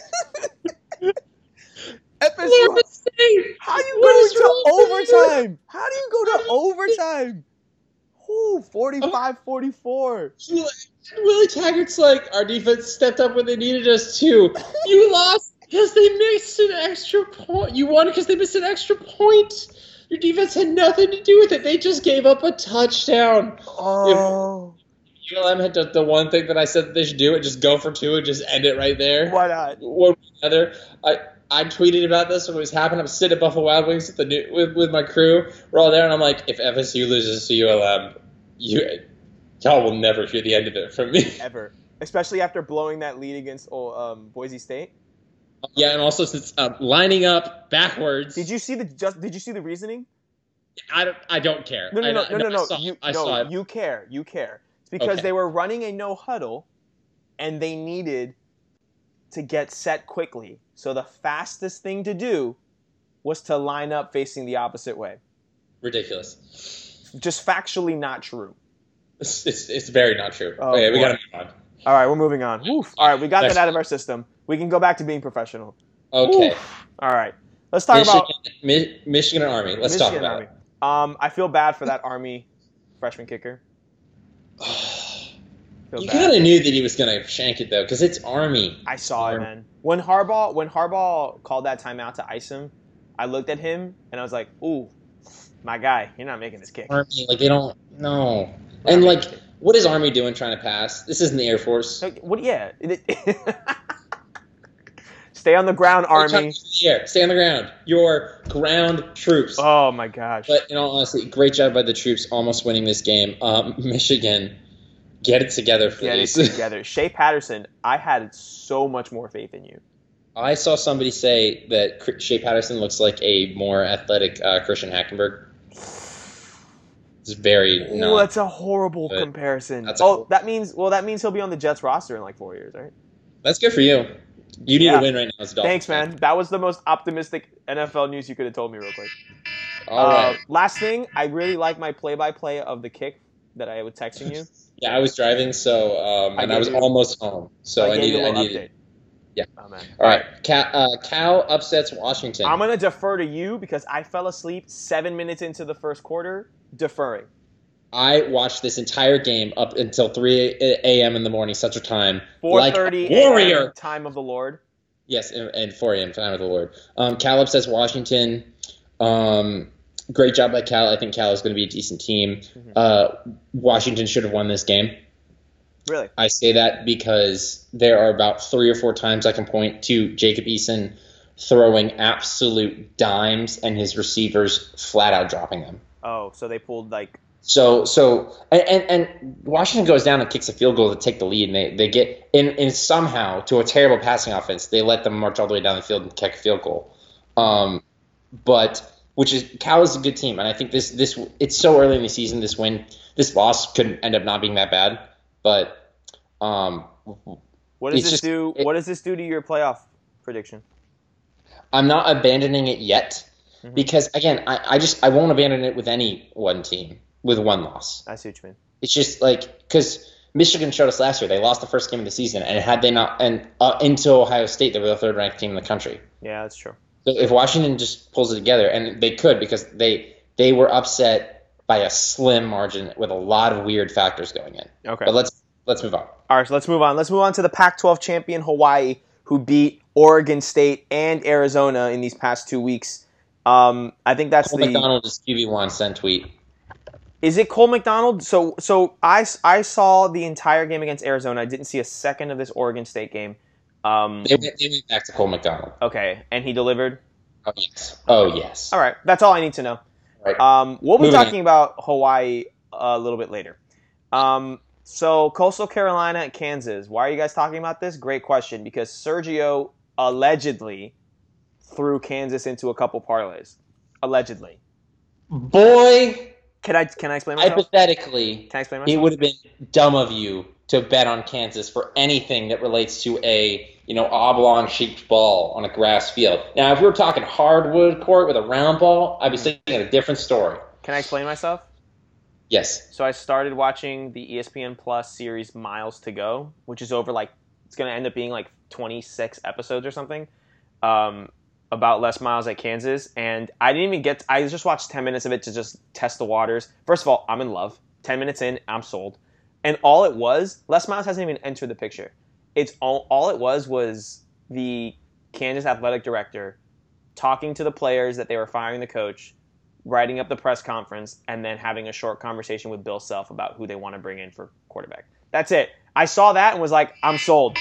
F S U. How do you
What is
go
wrong
to
with you?
overtime? How do you go to overtime? Ooh, forty-five forty-four.
Willie Taggart's like, our defense stepped up when they needed us to. You lost because they missed an extra point. You won because they missed an extra point. Your defense had nothing to do with it. They just gave up a touchdown.
Oh.
U L M had done the one thing that I said that they should do, it just go for two and just end it right there.
Why not?
One way or another. I, I tweeted about this when it was happening. I'm sitting at Buffalo Wild Wings at the new, with, with my crew. We're all there, and I'm like, if F S U loses to U L M, you, y'all will never hear the end of it from me.
Ever. Especially after blowing that lead against oh, um, Boise State.
Yeah, and also since uh, lining up backwards.
Did you see the just? Did you see the reasoning?
I don't. I don't care.
No, no,
I,
no, no, no,
I
no.
saw,
You,
I
no,
saw it.
you care. You care. It's because
Okay.
they were running a no huddle, and they needed to get set quickly. So the fastest thing to do was to line up facing the opposite way.
Ridiculous.
Just factually not true.
It's, it's, it's very not true.
Oh,
okay, we
boy.
gotta move on.
All right, we're moving on. Oof. All right, we got
Next.
that out of our system. We can go back to being professional.
Okay.
Oof. All right, let's talk
Michigan,
about
Mi- Michigan and Army. Let's
Michigan
talk about
Army. Um, I feel bad for that Army freshman kicker.
it.
Feel
You
bad.
kind of knew that he was gonna shank it though, because it's Army.
I saw it,
Army.
man. When Harbaugh when Harbaugh called that timeout to ice him, I looked at him and I was like, "Ooh, my guy, you're not making this kick."
Army, like they don't. No. And, like, what is Army doing trying to pass? This isn't the Air Force.
What? Yeah. Stay on the ground, Army.
Yeah, stay on the ground. Your ground troops.
Oh, my gosh.
But in all honesty, great job by the troops almost winning this game. Um, Michigan, get it together, please.
Get it together. Shea Patterson, I had so much more faith in you.
I saw somebody say that Shea Patterson looks like a more athletic uh, Christian Hackenberg. It's very
Ooh,
not,
that's a horrible comparison.
That's a
oh,
horrible.
that means well, that means he'll be on the Jets roster in like four years, right?
That's good for you. You need
Yeah.
to win right now as a Dolphins
Thanks,
fan.
man. That was the most optimistic N F L news you could have told me real quick.
All right.
Uh, last thing, I really like my play-by-play of the kick that I was texting you.
Yeah, I was driving, so um,
I
and I
gave
was
you-
almost home, so
I
I,
gave you
needed.
a
I
little
needed.
update.
Yeah.
Oh, man.
All right. Cal, uh, Cal upsets Washington.
I'm gonna defer to you because I fell asleep seven minutes into the first quarter, deferring.
I watched this entire game up until three a.m. in the morning Central Time.
four thirty
like a warrior.
time of the Lord.
Yes, and, and four a.m. time of the Lord. Um, Cal upsets Washington. Um, great job by Cal. I think Cal is going to be a decent team.
Mm-hmm.
Uh, Washington should have won this game.
Really?
I say that because there are about three or four times I can point to Jacob Eason throwing absolute dimes and his receivers flat out dropping them.
Oh, so they pulled like.
So, so and, and, and Washington goes down and kicks a field goal to take the lead, and they, they get in, and somehow to a terrible passing offense, they let them march all the way down the field and kick a field goal. Um, but which is Cal is a good team, and I think this this it's so early in the season. This win, this loss could end up not being that bad, but um,
What does
it's
this
just-
do?
it-
what does this do to your playoff prediction?
I'm not abandoning it yet
Mhm.
because again, I, I just I won't abandon it with any one team with one loss.
I see what you mean.
It's just like because Michigan showed us last year they lost the first game of the season, and had they not and uh, into Ohio State, they were the third ranked team in the country.
Yeah, that's true.
So if Washington just pulls it together, and they could because they they were upset by a slim margin with a lot of weird factors going in.
Okay.
But let's let's move on.
All right, so let's move on. Let's move on to the Pac twelve champion Hawaii, who beat Oregon State and Arizona in these past two weeks. Um, I think that's
Cole
the.
McDonald is Q B one send tweet.
Is it Cole McDonald? So, so I, I saw the entire game against Arizona. I didn't see a second of this Oregon State game. Um,
They went, they went back to Cole McDonald.
okay, and he delivered.
Oh yes. Oh yes.
All right, that's all I need to know.
Right.
Um, we'll be
Moving
talking about Hawaii a little bit later. Um, so Coastal Carolina and Kansas. Why are you guys talking about this? Great question, because Sergio allegedly threw Kansas into a couple parlays. Allegedly.
Boy,
Can I can I explain myself?
hypothetically,
Can I explain
it
myself?
would have been dumb of you to bet on Kansas for anything that relates to a you know oblong-shaped ball on a grass field. Now, if we were talking hardwood court with a round ball, I'd be saying a different story.
Can I explain myself?
Yes.
So I started watching the E S P N Plus series Miles to Go, which is over like it's going to end up being like twenty-six episodes or something, um, about Les Miles at Kansas. And I didn't even get. To, I just watched ten minutes of it to just test the waters. First of all, I'm in love. Ten minutes in, I'm sold. And all it was, Les Miles hasn't even entered the picture. It's all. All it was was the Kansas athletic director talking to the players that they were firing the coach, writing up the press conference, and then having a short conversation with Bill Self about who they want to bring in for quarterback. That's it. I saw that and was like, I'm sold.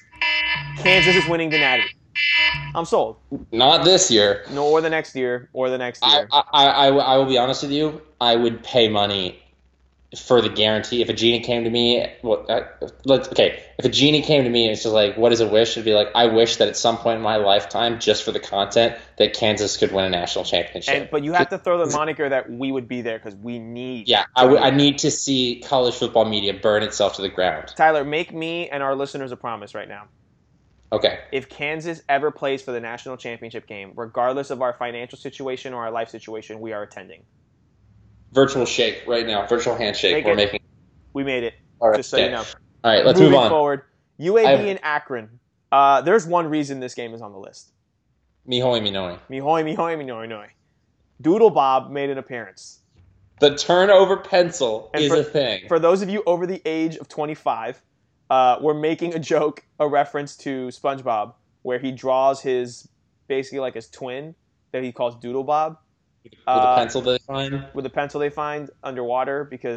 Kansas is winning the Natty. I'm sold.
Not this year.
No, or the next year, or the next
I,
year.
I, I, I will be honest with you. I would pay money for the guarantee. If a genie came to me, well, uh, let's okay. If a genie came to me and it's just like, what is a wish? It'd be like, I wish that at some point in my lifetime, just for the content, that Kansas could win a national championship.
And, but you have to throw the moniker that we would be there because we need.
yeah, I, w- I need to see college football media burn itself to the ground.
Tyler, make me and our listeners a promise right now.
Okay.
If Kansas ever plays for the national championship game, regardless of our financial situation or our life situation, we are attending.
Virtual shake right now. Virtual handshake.
Make
We're
it.
making.
We made it.
All right.
Just so
okay.
you know.
All right. Let's
Moving
move on.
forward, U A B
I've-
and Akron. Uh, there's one reason this game is on the list.
Mihoy Minoi.
Mihoy, mihoy, mihoy, mihoy. Doodle Bob made an appearance.
The turnover pencil
And
is
for-
a thing.
For those of you over the age of twenty-five, uh, we're making a joke, a reference to SpongeBob, where he draws his, basically like his twin, that he calls Doodle Bob,
With
uh,
a pencil that they find.
with a pencil they find underwater because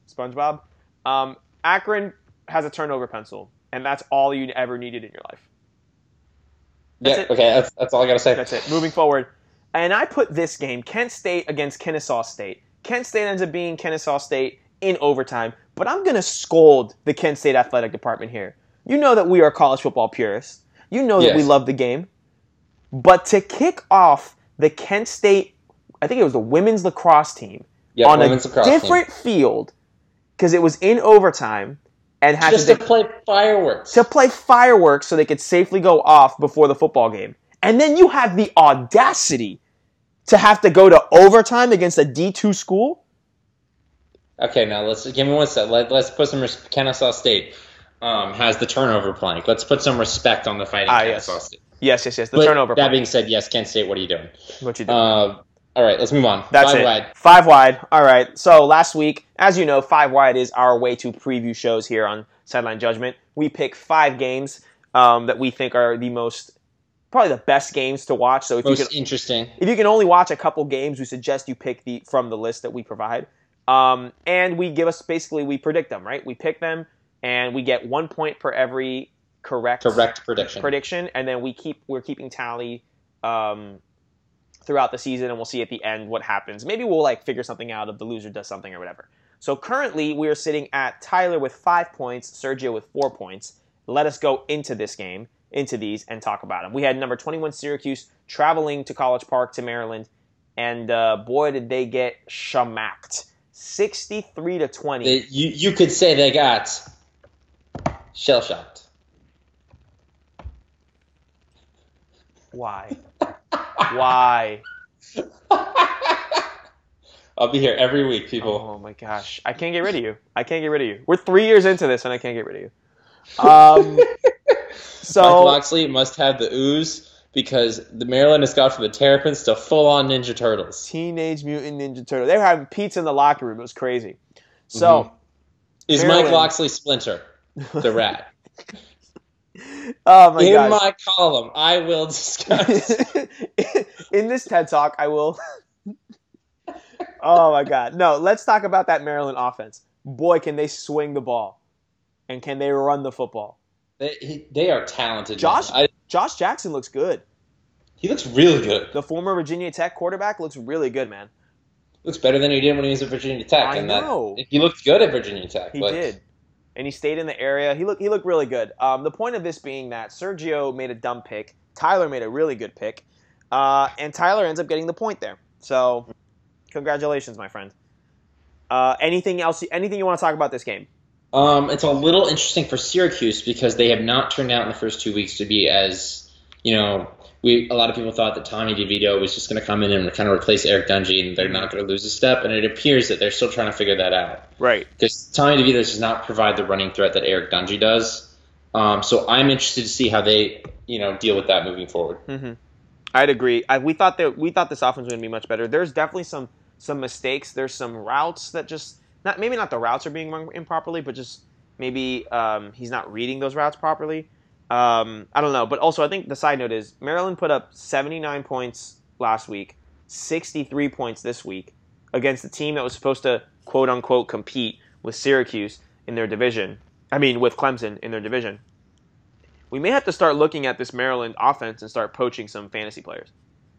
SpongeBob. Um, Akron has a turnover pencil, and that's all you ever needed in your life. That's
yeah,
it.
okay, that's, that's all I got to say.
That's it. Moving forward. And I put this game, Kent State against Kennesaw State. Kent State ends up being Kennesaw State in overtime, but I'm going to scold the Kent State athletic department here. You know that we are college football purists. You know that
Yes.
we love the game. But to kick off the Kent State, I think it was the women's lacrosse team,
Yeah,
on a
women's lacrosse team.
different field, because it was in overtime, and had
Just
to,
to play fireworks.
to play fireworks so they could safely go off before the football game. And then you have the audacity to have to go to overtime against a D two school?
Okay, now let's give me one sec. Let, let's put some res- Kennesaw State um, has the turnover plank. Let's put some respect on the fighting
Ah,
Kennesaw
yes.
State.
Yes, yes, yes. The
But
turnover.
That
point.
being said, yes, Kent State. What are you doing?
What you doing?
Uh, all right, let's move on.
That's
Five
it.
wide.
Five wide. All right. So last week, as you know, Five Wide is our way to preview shows here on Sideline Judgment. We pick five games um, that we think are the most, probably the best games to watch. So if
Most
you can,
interesting.
if you can only watch a couple games, we suggest you pick the from the list that we provide. Um, and we give us basically we predict them, right? We pick them, and we get one point per every correct
Correct prediction.
prediction, and then we keep we're keeping tally um, throughout the season, and we'll see at the end what happens. Maybe we'll like figure something out if the loser does something or whatever. So currently we are sitting at Tyler with five points, Sergio with four points. Let us go into this game, into these, and talk about them. We had number twenty-one Syracuse traveling to College Park to Maryland, and uh, boy did they get shamacked, sixty-three to twenty.
They, you you could say they got shell shocked.
Why? Why?
I'll be here every week, people.
Oh my gosh. I can't get rid of you. I can't get rid of you. We're three years into this and I can't get rid of you. Um, so
Mike Loxley must have the ooze because the Maryland has gone from the Terrapins to full-on Ninja Turtles.
Teenage Mutant Ninja Turtle. They were having pizza in the locker room. It was crazy. So
Mhm. Is
Maryland-
Mike Loxley Splinter, the rat?
oh my
In
gosh.
my column, I will discuss.
In this TED Talk, I will. Oh my God. No, let's talk about that Maryland offense. Boy, can they swing the ball. And can they run the football?
they, he, they are talented.
Josh
man. I,
Josh Jackson looks good.
he looks really good.
The former Virginia Tech quarterback looks really good, man.
Looks better than he did when he was at Virginia Tech.
I
and
know.
That, he looked good at Virginia Tech.
He
like,
did. And he stayed in the area. He looked he looked really good. Um, the point of this being that Sergio made a dumb pick. Tyler made a really good pick. Uh, and Tyler ends up getting the point there. So, congratulations, my friend. Uh, anything else? Anything you want to talk about this game?
Um, it's a little interesting for Syracuse because they have not turned out in the first two weeks to be as, you know, we a lot of people thought that Tommy DeVito was just going to come in and kind of replace Eric Dungey and they're not going to lose a step, and it appears that they're still trying to figure that out.
Right.
Because Tommy DeVito does not provide the running threat that Eric Dungey does. Um, so I'm interested to see how they, you know, deal with that moving forward.
Mm-hmm. I'd agree. I, we thought that we thought this offense was going to be much better. There's definitely some some mistakes. There's some routes that just not maybe not the routes are being run improperly, but just maybe um, he's not reading those routes properly. Um, I don't know. But also, I think the side note is Maryland put up seventy-nine points last week, sixty-three points this week against the team that was supposed to quote unquote compete with Syracuse in their division. I mean, with Clemson in their division. We may have to start looking at this Maryland offense and start poaching some fantasy players.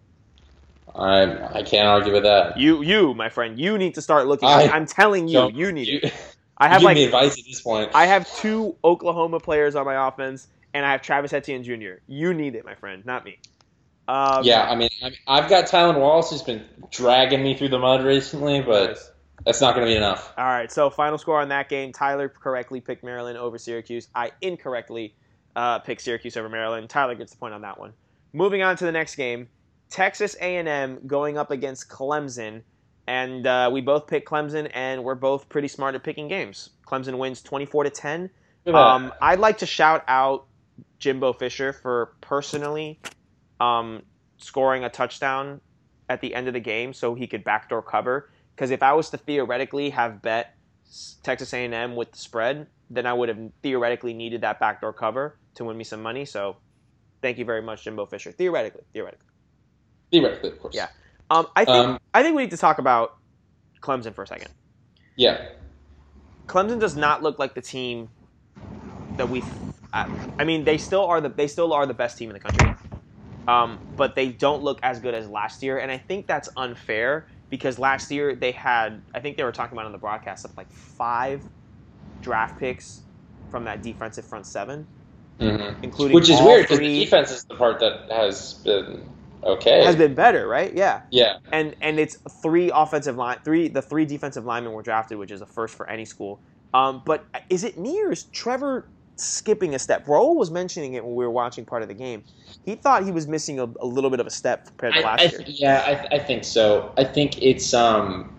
I I can't argue with that.
You, you, my friend, you need to start looking.
I
I'm telling you,
don't-
you need
You,
it. I have
give
like
me advice at this point.
I have two Oklahoma players on my offense, and I have Travis Etienne Junior You need it, my friend, not me. Um,
yeah, I mean, I mean, I've got Tylen Wallace who's been dragging me through the mud recently, but
nice.
that's not going to be enough.
All right, so final score on that game: Tyler correctly picked Maryland over Syracuse. I incorrectly uh, picked Syracuse over Maryland. Tyler gets the point on that one. Moving on to the next game: Texas A and M going up against Clemson, and uh, we both picked Clemson, and we're both pretty smart at picking games. Clemson wins twenty-four to ten.
Look at
Um,
that.
I'd like to shout out Jimbo Fisher for personally um, scoring a touchdown at the end of the game so he could backdoor cover. Because if I was to theoretically have bet Texas A and M with the spread, then I would have theoretically needed that backdoor cover to win me some money. So thank you very much, Jimbo Fisher. Theoretically, theoretically.
Theoretically, of course.
Yeah. Um, I think
Um,
I think we need to talk about Clemson for a second.
Yeah.
Clemson does not look like the team that we. I, I mean, they still are the they still are the best team in the country, um, but they don't look as good as last year, and I think that's unfair because last year they had. I think they were talking about on the broadcast of like five draft picks from that defensive front seven,
mm-hmm.
including
which is
all
weird because
three,
the defense is the part that has been okay.
Has been better, right? Yeah.
Yeah.
And and it's three offensive line, three the three defensive linemen were drafted, which is a first for any school. Um, but is it me or is Trevor skipping a step? Raul was mentioning it when we were watching part of the game. He thought he was missing a, a little bit of a step compared to
I,
last
I,
year.
Yeah, I, I think so. I think it's um.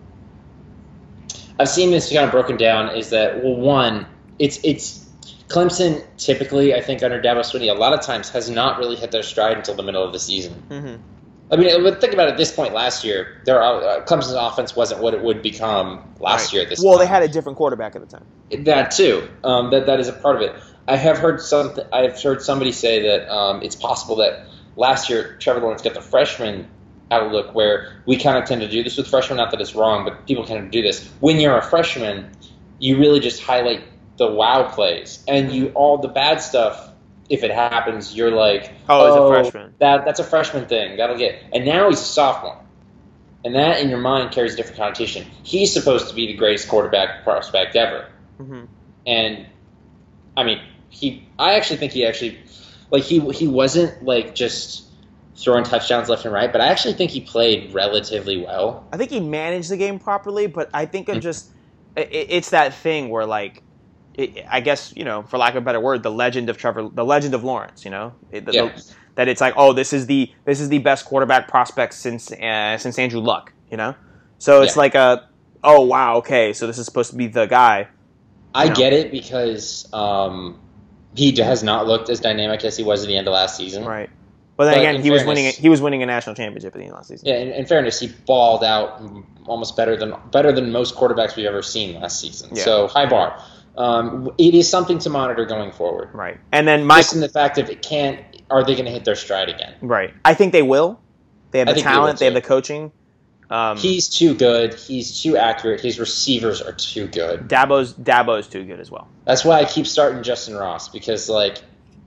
I've seen this kind of broken down. Is that well, one, it's it's Clemson typically, I think under Dabo Swinney, a lot of times has not really hit their stride until the middle of the season.
Mm-hmm.
I mean, but think about it. At this point last year, their uh, Clemson's offense wasn't what it would become last
right.
year. At this
well,
time.
they had a different quarterback at the time.
That too. Um, that that is a part of it. I have heard something. I've heard somebody say that um, it's possible that last year Trevor Lawrence got the freshman outlook, where we kind of tend to do this with freshmen. Not that it's wrong, but people kind of do this. When you're a freshman, you really just highlight the wow plays, and you all the bad stuff. If it happens, you're like,
oh,
oh
he's a freshman.
That that's a freshman thing. That'll get. And now he's a sophomore, and that in your mind carries a different connotation. He's supposed to be the greatest quarterback prospect ever,
Mm-hmm.
and I mean, he. I actually think he actually, like he he wasn't like just throwing touchdowns left and right, but I actually think he played relatively well.
I think he managed the game properly, but I think it
Mm-hmm.
just it, it's that thing where like. It, I guess, you know, for lack of a better word, the legend of Trevor, the legend of Lawrence, you know, it, the,
Yeah.
the, that it's like, oh, this is the this is the best quarterback prospect since uh, since Andrew Luck, you know, so it's
Yeah.
like a, oh wow, okay, so this is supposed to be the guy.
I
know.
get it because um, he has not looked as dynamic as he was at the end of last season.
Right, but then
But
again,
in
he was
fairness-
winning he was winning a national championship at the end of last season.
Yeah, in, in fairness, he balled out almost better than better than most quarterbacks we've ever seen last season.
Yeah.
So high bar. Um, it is something to monitor going forward.
Right, and then my
Just in the fact of it can't. Are they going to hit their stride again?
right, I think they will. They have
I
the
think they
talent,
will,
they have
too.
the coaching. Um,
He's too good. He's too accurate. His receivers are too good.
Dabo's Dabo's too good as well.
That's why I keep starting Justin Ross because like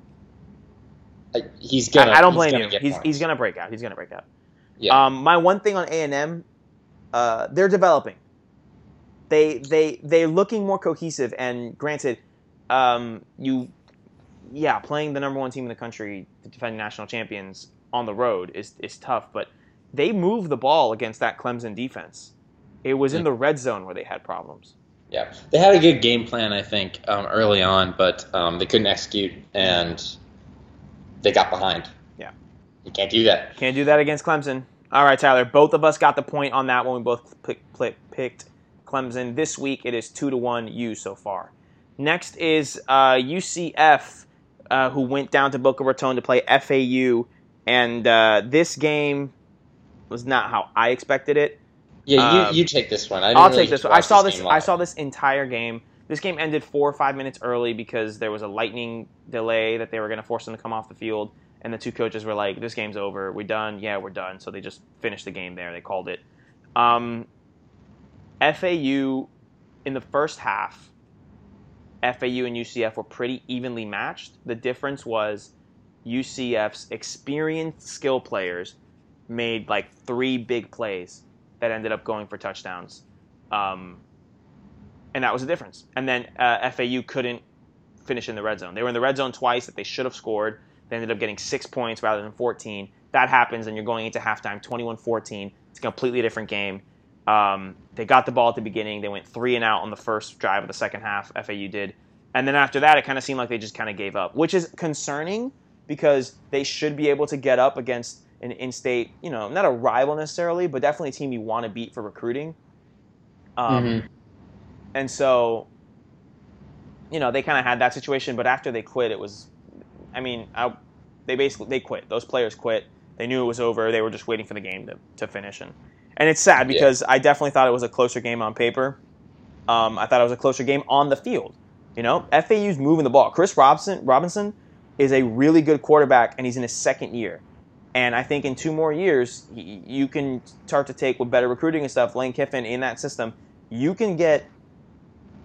I- he's gonna.
I, I don't
he's
blame
gonna
you.
get
He's
points.
he's gonna break out. He's gonna break out.
Yeah.
Um, my one thing on A and M, uh, they're developing. They they they're looking more cohesive. And granted, um, you, yeah, playing the number one team in the country, the defending national champions on the road is is tough. But they moved the ball against that Clemson defense. It was in the red zone where they had problems.
Yeah, they had a good game plan, I think, um, early on, but um, they couldn't execute, and they got behind.
Yeah.
You can't do that.
Can't do that against Clemson. All right, Tyler. Both of us got the point on that one. We both pick, pick, picked Clemson. This week it is two to one you so far. Next is uh, U C F, uh, who went down to Boca Raton to play F A U, and uh, this game was not how I expected it.
Yeah, you,
Um,
you take this one. I didn't
I'll
really
take this one.
watch
I saw this.
game
I
live.
saw this entire game. This game ended four or five minutes early because there was a lightning delay that they were going to force them to come off the field, and the two coaches were like, "This game's over. We're done. Yeah, we're done." So they just finished the game there. They called it. Um, F A U in the first half, F A U and U C F were pretty evenly matched. The difference was U C F's experienced skill players made like three big plays that ended up going for touchdowns. Um, and that was the difference. And then uh, F A U couldn't finish in the red zone. They were in the red zone twice that they should have scored. They ended up getting six points rather than fourteen. That happens, and you're going into halftime twenty-one fourteen. It's a completely different game. Um, they got the ball at the beginning. They went three and out on the first drive of the second half, F A U did. And then after that, it kind of seemed like they just kind of gave up, which is concerning because they should be able to get up against an in-state, you know, not a rival necessarily, but definitely a team you want to beat for recruiting. Um,
Mhm.
And so, you know, they kind of had that situation, but after they quit, it was, I mean, I, they basically, they quit. Those players quit. They knew it was over. They were just waiting for the game to, to finish. And, and it's sad because yeah. I definitely thought it was a closer game on paper. Um, I thought it was a closer game on the field. You know, F A U's moving the ball. Chris Robinson, Robinson is a really good quarterback, and he's in his second year. And I think in two more years, you can start to take with better recruiting and stuff, Lane Kiffin in that system, you can get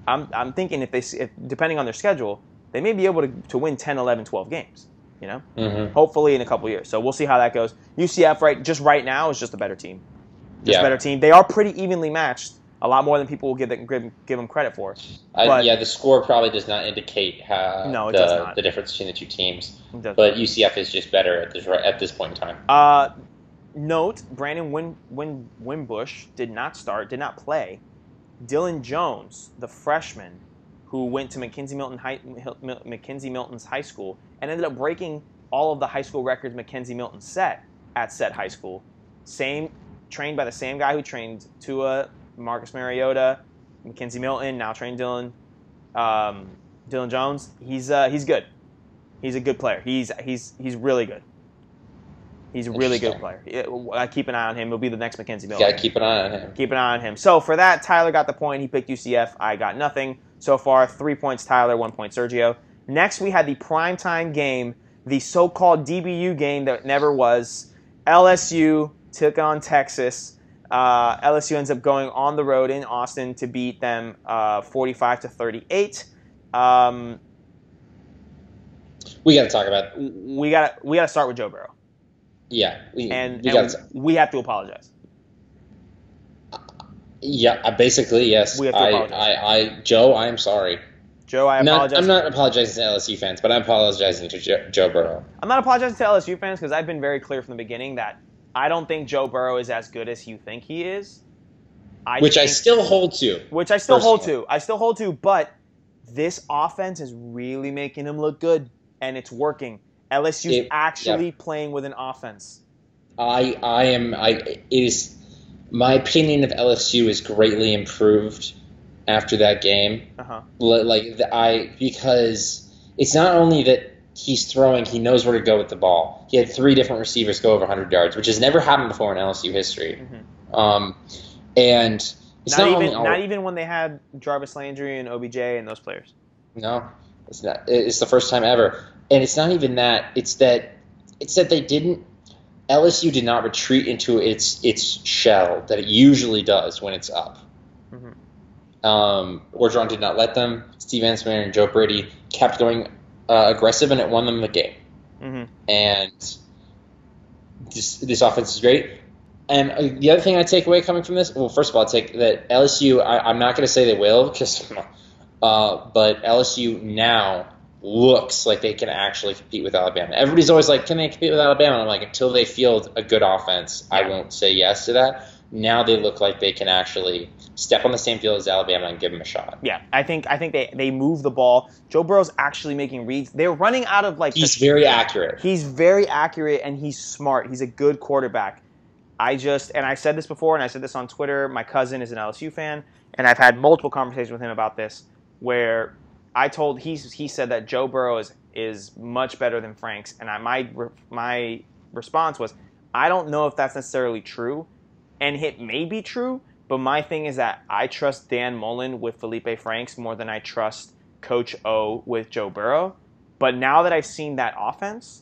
I'm I'm thinking if they if, depending on their schedule, they may be able to, to win ten, eleven, twelve games. You know,
mm-hmm.
hopefully in a couple years. So we'll see how that goes. U C F right just right now is just a better team. Just
yeah.
a better team. They are pretty evenly matched. A lot more than people will give them, give, give them credit for.
I, yeah, the score probably does not indicate how
no, it
the,
does not.
the difference between the two teams. But
not.
U C F is just better at this at this point in time.
Uh, note, Brandon Win, Win, Winbush did not start, did not play. Dylan Jones, the freshman, who went to McKinsey Milton High, McKinsey Milton's high school and ended up breaking all of the high school records McKenzie Milton set at said high school. Same, trained by the same guy who trained Tua, Marcus Mariota, McKenzie Milton, now trained Dylan, um, Dylan Jones. He's uh, he's good. He's a good player. He's he's he's really good. He's a really good player. I keep an eye on him. He'll be the next McKenzie Milton.
Yeah, keep an eye on him.
Keep an eye on him. So for that, Tyler got the point. He picked U C F. I got nothing. So far, three points Tyler, one point Sergio. Next, we had the primetime game, the so-called D B U game that never was. L S U took on Texas. Uh, L S U ends up going on the road in Austin to beat them uh, forty-five to thirty-eight. Um,
we got to talk about.
We got we got to start with Joe Burrow.
Yeah, we,
and,
we,
and we have to apologize.
Yeah, basically yes.
We have to
I,
apologize.
I, I, Joe, I am sorry.
Joe, I apologize.
Not, I'm not apologizing to L S U fans, but I'm apologizing to Joe, Joe Burrow.
I'm not apologizing to L S U fans because I've been very clear from the beginning that I don't think Joe Burrow is as good as you think he is.
I which think, I still hold to.
Which I still hold to. I still hold to, but this offense is really making him look good, and it's working. L S U's it, actually yeah. playing with an offense.
I I am I it is my opinion of L S U is greatly improved after that game.
Uh-huh.
Like I because it's not only that he's throwing, he knows where to go with the ball. He had three different receivers go over one hundred yards, which has never happened before in L S U history. Mm-hmm. Um, and it's
not,
not
even
only
not even when they had Jarvis Landry and O B J and those players.
No, it's not. It's the first time ever, and it's not even that. It's that it's that they didn't. L S U did not retreat into its its shell that it usually does when it's up. Mm-hmm. Um, Orgeron did not let them. Steve Ansman and Joe Brady kept going uh, aggressive, and it won them the game. Mm-hmm. And this this offense is great. And uh, the other thing I take away coming from this, well, first of all, I take that L S U. I, I'm not going to say they will, because, uh, but L S U now looks like they can actually compete with Alabama. Everybody's always like, can they compete with Alabama? And I'm like, until they field a good offense, I won't say yes to that. Now they look like they can actually step on the same field as Alabama and give them a shot.
Yeah, I think I think they, they move the ball. Joe Burrow's actually making reads. They're running out of like.
He's
the,
very accurate.
He's very accurate and he's smart. He's a good quarterback. I just and I said this before and I said this on Twitter. My cousin is an L S U fan and I've had multiple conversations with him about this where I told he he said that Joe Burrow is is much better than Franks and I my my response was I don't know if that's necessarily true. And it may be true, but my thing is that I trust Dan Mullen with Felipe Franks more than I trust Coach O with Joe Burrow. But now that I've seen that offense,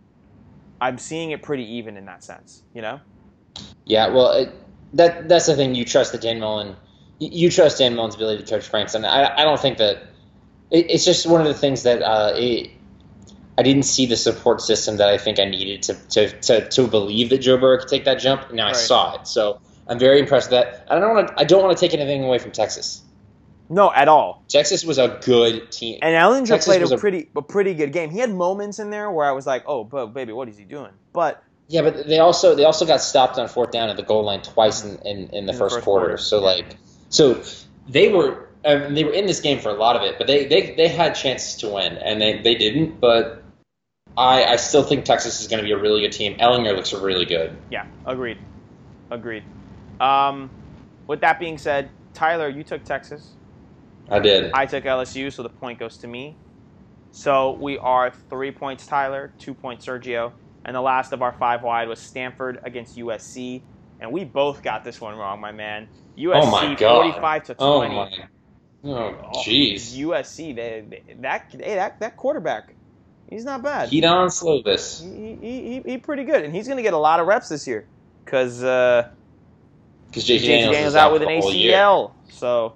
I'm seeing it pretty even in that sense, you know?
Yeah, well, it, that that's the thing. You trust the Dan Mullen. You, you trust Dan Mullen's ability to coach Franks, and I, I don't think that it, it's just one of the things that uh, it, I didn't see the support system that I think I needed to to, to, to believe that Joe Burrow could take that jump. Now
right.
I saw it, so I'm very impressed with that. I don't want to. I don't want to take anything away from Texas.
No, at all.
Texas was a good team,
and Ellinger
Texas
played a,
a
pretty a pretty good game. He had moments in there where I was like, "Oh, but baby, what is he doing?" But
yeah, but they also they also got stopped on fourth down at the goal line twice in, in, in, the, in first the first quarter. quarter. So like, so they were I mean, they were in this game for a lot of it, but they they, they had chances to win, and they, they didn't. But I, I still think Texas is going to be a really good team. Ellinger looks really good.
Yeah, agreed. Agreed. Um, with that being said, Tyler, you took Texas.
I did.
I took L S U, so the point goes to me. So we are three points Tyler, two points Sergio, and the last of our five wide was Stanford against U S C, and we both got this one wrong, my man. U S C
oh my God.
forty-five to twenty.
Oh my. Oh jeez.
U S C, they, they, that hey, that that quarterback. He's not bad.
Kedon Slovis.
He, he, he, he pretty good, and he's going to get a lot of reps this year because uh,
J T
Daniels, Daniels out with an A C L.
Year.
So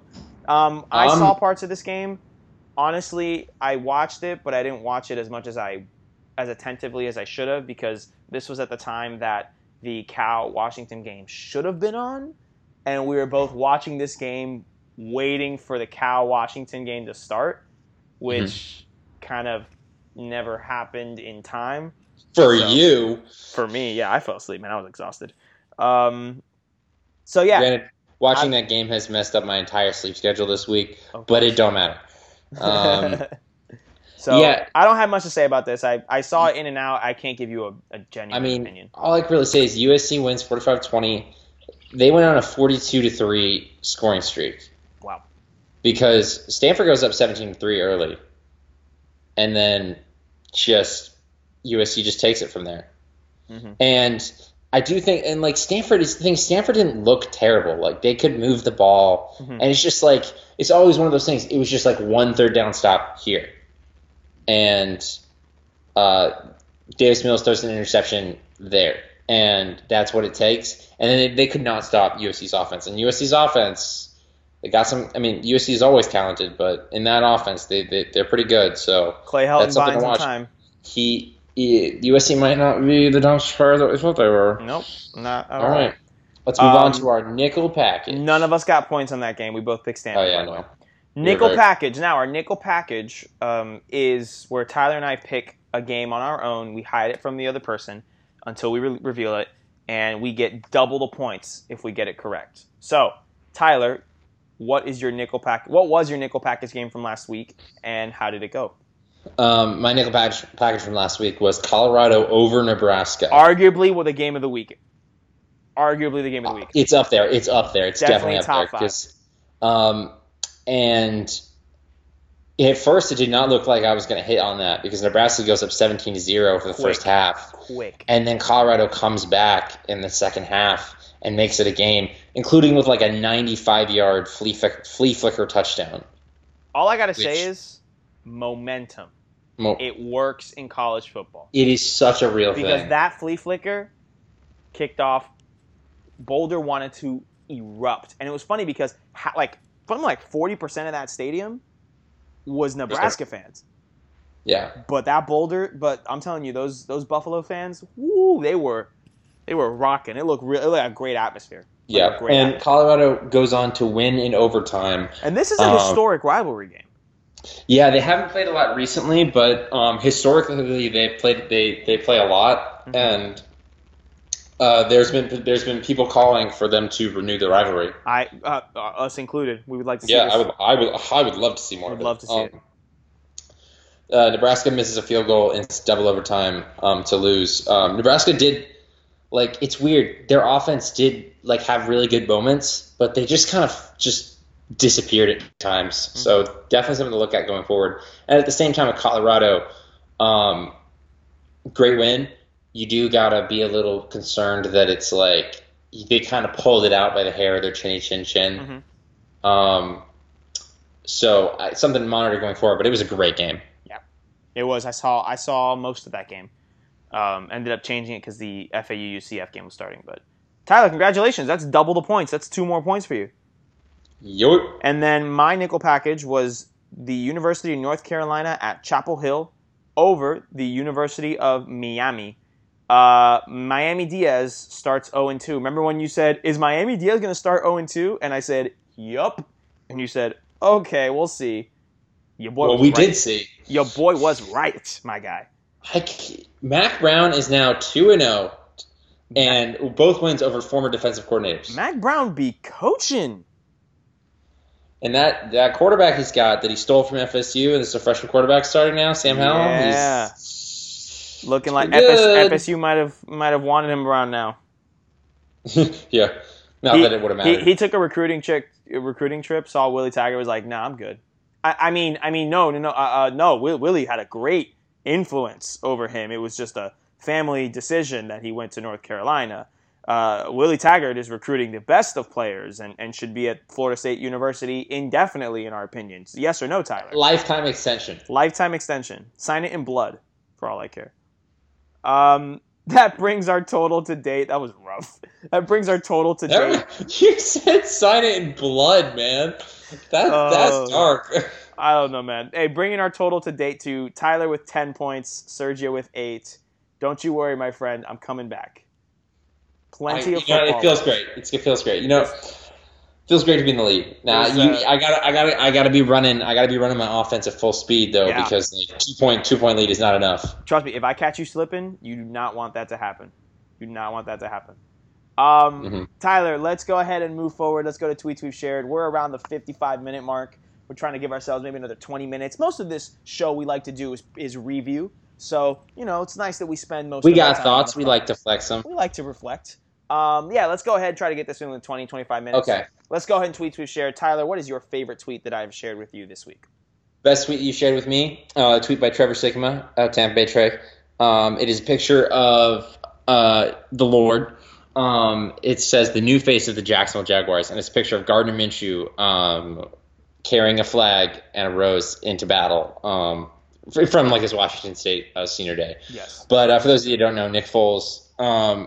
Um, I
Um,
saw parts of this game. Honestly, I watched it, but I didn't watch it as much as I, as attentively as I should have, because this was at the time that the Cal Washington game should have been on, and we were both watching this game, waiting for the Cal Washington game to start, which mm-hmm. kind of never happened in time.
For
so,
you,
for me, yeah, I fell asleep, man. I was exhausted. Um, so yeah,
Granted, watching I, that game has messed up my entire sleep schedule this week, but it don't matter. Um,
so yeah. I don't have much to say about this. I, I saw it in and out. I can't give you a, a genuine
I mean,
opinion.
All I can really say is U S C wins forty-five twenty. They went on a forty-two to three scoring streak.
Wow.
Because Stanford goes up seventeen to three early, and then just U S C just takes it from there. Mm-hmm. And I do think, and like Stanford is the thing, Stanford didn't look terrible. Like they could move the ball, mm-hmm. and it's just like it's always one of those things. It was just like one third down stop here, and uh, Davis Mills throws an interception there, and that's what it takes. And then they, they could not stop U S C's offense, and U S C's offense, they got some. I mean, U S C is always talented, but in that offense, they, they they're pretty good. So
Clay Helton binds in time.
He. U S C might not be the dumpster that we thought they were.
Nope, not at
all.
All
right, let's move
um,
on to our nickel package.
None of us got points on that game. We both picked Stanford.
Oh yeah, no.
Nickel very... package. Now our nickel package um, is where Tyler and I pick a game on our own. We hide it from the other person until we re- reveal it, and we get double the points if we get it correct. So, Tyler, what is your nickel pack? What was your nickel package game from last week, and how did it go?
Um, my nickel package, package from last week was Colorado over Nebraska.
Arguably, with the game of the week. Arguably, the game of the week.
It's up there. It's up there. It's definitely, definitely up
top
there. Five. Um, and at first, it did not look like I was going to hit on that because Nebraska goes up seventeen to zero for the
Quick.
first half.
Quick.
And then Colorado comes back in the second half and makes it a game, including with like a ninety-five yard flea, flick, flea flicker touchdown.
All I got to say is momentum. Mo- it works in college football.
It is such a real
because
thing.
Because that flea flicker kicked off, Boulder wanted to erupt. And it was funny because ha- like from like forty percent of that stadium was Nebraska fans.
Yeah.
But that Boulder, but I'm telling you, those those Buffalo fans, woo, they were they were rocking. It looked really like a great atmosphere. Like
yeah.
Great
and
atmosphere.
Colorado goes on to win in overtime.
And this is a um, historic rivalry game.
Yeah, they haven't played a lot recently, but um, historically they played they, they play a lot, mm-hmm. and uh, there's been there's been people calling for them to renew the rivalry.
I uh, uh, us included. We would like to see.
Yeah,
this.
I would I would I would love to see more.
Would
of
love
it.
to see
um,
it.
Uh, Nebraska misses a field goal in double overtime um, to lose. Um, Nebraska did like it's weird. Their offense did like have really good moments, but they just kind of just. disappeared at times. Mm-hmm. So definitely something to look at going forward. And at the same time with Colorado, um, great win. You do got to be a little concerned that it's like they kind of pulled it out by the hair of their chinny chin chin. Mm-hmm. Um, so uh, something to monitor going forward, but it was a great game.
Yeah, it was. I saw I saw most of that game. Um, ended up changing it because the F A U U C F game was starting. But Tyler, congratulations. That's double the points. That's two more points for you.
Yo.
And then my nickel package was the University of North Carolina at Chapel Hill over the University of Miami. Uh, Miami Diaz starts oh and two. Remember when you said, is Miami Diaz going to start oh and two? And I said, yup. And you said, okay, we'll see. Your boy
well,
was
we
right.
did see.
Your boy was right, my guy.
I, Mac Brown is now two and oh, and both wins over former defensive coordinators.
Mac Brown be coaching.
And that, that quarterback he's got that he stole from F S U, and this is a freshman quarterback starting now, Sam Howell.
Yeah,
he's
looking like F S, F S U might have might have wanted him around now.
yeah, not
he,
that it would have mattered.
He, he took a recruiting trip. A recruiting trip. Saw Willie Taggart, was like, "Nah, I'm good." I, I mean, I mean, no, no, no, uh, uh, no. Will, Willie had a great influence over him. It was just a family decision that he went to North Carolina. Uh, Willie Taggart is recruiting the best of players and, and should be at Florida State University indefinitely, in our opinions. Yes or no, Tyler?
Lifetime extension.
Lifetime extension. Sign it in blood, for all I care. Um, That brings our total to date. That was rough. That brings our total to date.
You said sign it in blood, man. That, uh, that's dark.
I don't know, man. Hey, bringing our total to date to Tyler with ten points, Sergio with eight. Don't you worry, my friend. I'm coming back. Plenty
I,
of football.
Know, it feels great. It's, it feels great. You know, it feels great to be in the lead. Now, you, uh, I gotta, I gotta, I gotta be running. I gotta be running my offense at full speed though, yeah. because like, two point, two point lead is not enough.
Trust me, if I catch you slipping, you do not want that to happen. You do not want that to happen. Um, mm-hmm. Tyler, let's go ahead and move forward. Let's go to tweets we've shared. We're around the fifty-five minute mark. We're trying to give ourselves maybe another twenty minutes. Most of this show we like to do is, is review. So, you know, it's nice that we spend most
we
of our time.
We got thoughts. We like to flex them.
We like to reflect. Um, yeah, let's go ahead and try to get this in within twenty, twenty-five minutes.
Okay.
Let's go ahead and tweets we've shared. Tyler, what is your favorite tweet that I've shared with you this week?
Best tweet you shared with me, uh, a tweet by Trevor Sigma at Tampa Bay Trey. Um, it is a picture of uh, the Lord. Um, it says the new face of the Jacksonville Jaguars, and it's a picture of Gardner Minshew um, carrying a flag and a rose into battle um, from like his Washington State uh, senior day.
Yes.
But uh, for those of you who don't know, Nick Foles um,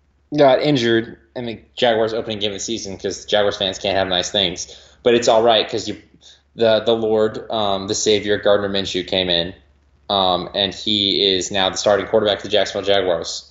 got injured in the Jaguars opening game of the season because Jaguars fans can't have nice things. But it's all right because you, the the Lord, um, the Savior, Gardner Minshew came in, um, and he is now the starting quarterback of the Jacksonville Jaguars.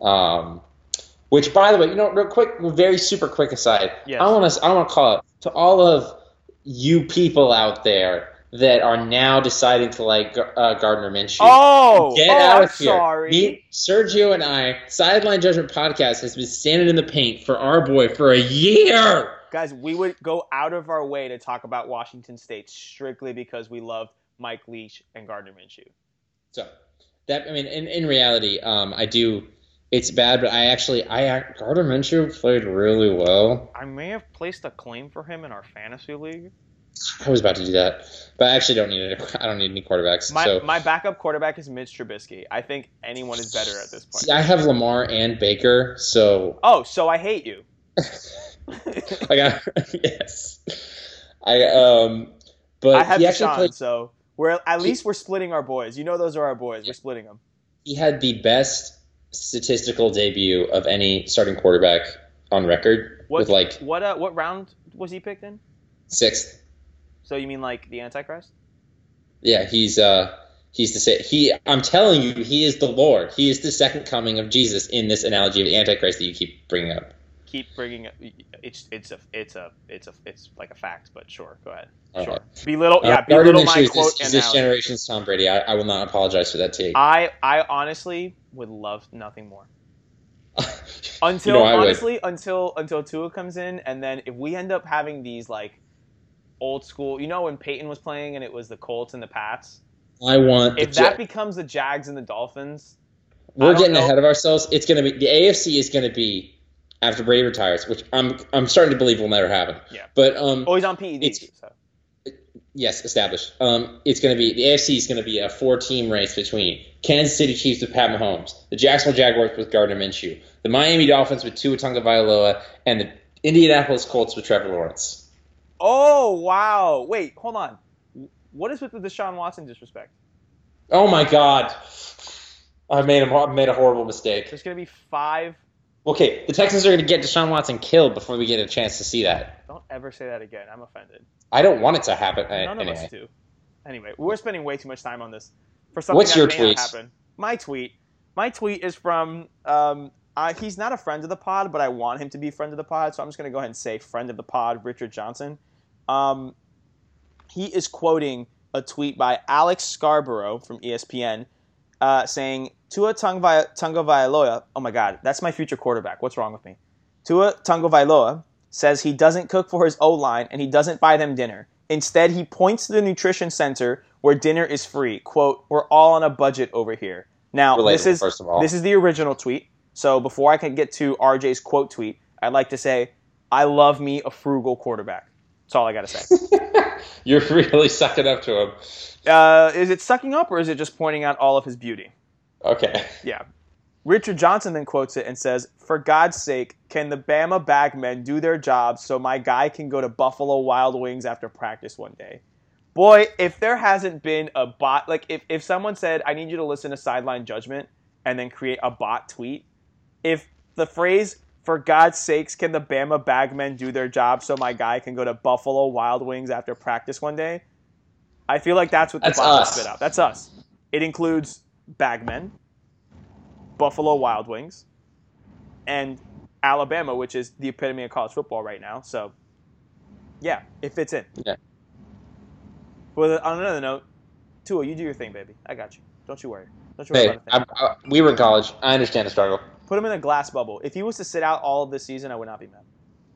Um, which, by the way, you know, real quick, very super quick aside, yes. I want to I want to call it to all of you people out there that are now deciding to like uh, Gardner Minshew.
Oh,
get
oh,
out of
I'm
here!
Sorry.
Me, Sergio, and I, Sideline Judgment Podcast has been standing in the paint for our boy for a year.
Guys, we would go out of our way to talk about Washington State strictly because we love Mike Leach and Gardner Minshew.
So that I mean, in in reality, um, I do. It's bad, but I actually I Gardner Minshew played really well.
I may have placed a claim for him in our fantasy league.
I was about to do that, but I actually don't need it. I don't need any quarterbacks.
My
so.
my backup quarterback is Mitch Trubisky. I think anyone is better at this point.
See, I have Lamar and Baker, so.
Oh, so I hate you.
I got yes. I um, but
I have
he
Deshaun,
actually played,
so we're at least we're splitting our boys. You know, those are our boys. We're splitting them.
He had the best statistical debut of any starting quarterback on record.
What
with like
what uh, what round was he picked in?
Sixth.
So you mean like the Antichrist?
Yeah, he's uh he's the say he. I'm telling you, he is the Lord. He is the second coming of Jesus in this analogy of the Antichrist that you keep bringing up.
Keep bringing up. It's it's a it's a it's a it's like a fact, but sure, go ahead.
All
sure.
right.
Belittle, yeah,
uh,
belittle my
is
quote.
This, is this generation's Tom Brady. I, I will not apologize for that take.
I I honestly would love nothing more. Until
you know,
honestly,
would.
until until Tua comes in, and then if we end up having these like old school, you know, when Peyton was playing and it was the Colts and the Pats.
I want
if that becomes the Jags and the Dolphins.
We're getting know. ahead of ourselves. It's going to be the A F C is going to be after Brady retires, which I'm I'm starting to believe will never happen.
Yeah,
but um,
oh, he's on P E D. So.
Yes, established. Um, it's going to be the A F C is going to be a four-team race between Kansas City Chiefs with Pat Mahomes, the Jacksonville Jaguars with Gardner Minshew, the Miami Dolphins with Tua Tagovailoa, and the Indianapolis Colts with Trevor Lawrence.
Oh wow! Wait, hold on. What is with the Deshaun Watson disrespect?
Oh my God! I made a I made a horrible mistake.
There's going to be five.
Okay, the Texans are going to get Deshaun Watson killed before we get a chance to see that.
Don't ever say that again. I'm offended.
I don't want it to happen.
None
anyway.
of us do. Anyway, we're spending way too much time on this for something
What's
that
your
may
tweet?
not happen. My tweet. My tweet is from. Um, uh, he's not a friend of the pod, but I want him to be a friend of the pod, so I'm just going to go ahead and say friend of the pod, Richard Johnson. Um, he is quoting a tweet by Alex Scarborough from E S P N, uh, saying Tua Tagovailoa. Oh my God, that's my future quarterback. What's wrong with me? Tua Tagovailoa says he doesn't cook for his O-line and he doesn't buy them dinner. Instead, he points to the nutrition center where dinner is free. Quote, "We're all on a budget over here." Now,
Relatable,
this is
first of all.
this is the original tweet. So before I can get to R J's quote tweet, I'd like to say, I love me a frugal quarterback. That's all I got to say.
You're really sucking up to him.
Uh, is it sucking up or is it just pointing out all of his beauty?
Okay.
Yeah. Richard Johnson then quotes it and says, "For God's sake, can the Bama bagmen do their jobs so my guy can go to Buffalo Wild Wings after practice one day?" Boy, if there hasn't been a bot, like if, if someone said, "I need you to listen to Sideline Judgment," and then create a bot tweet. If the phrase, "For God's sakes, can the Bama bagmen do their job so my guy can go to Buffalo Wild Wings after practice one day?" I feel like that's what the
That's
bot
us.
spit out. That's us. It includes bagmen, Buffalo Wild Wings, and Alabama, which is the epitome of college football right now. So, yeah, it fits in.
Yeah.
Well, on another note, Tua, you do your thing, baby. I got you. Don't you worry. Don't you worry
Hey,
about a thing.
I, I, we were in college. I understand the struggle.
Put him in a glass bubble. If he was to sit out all of this season, I would not be mad.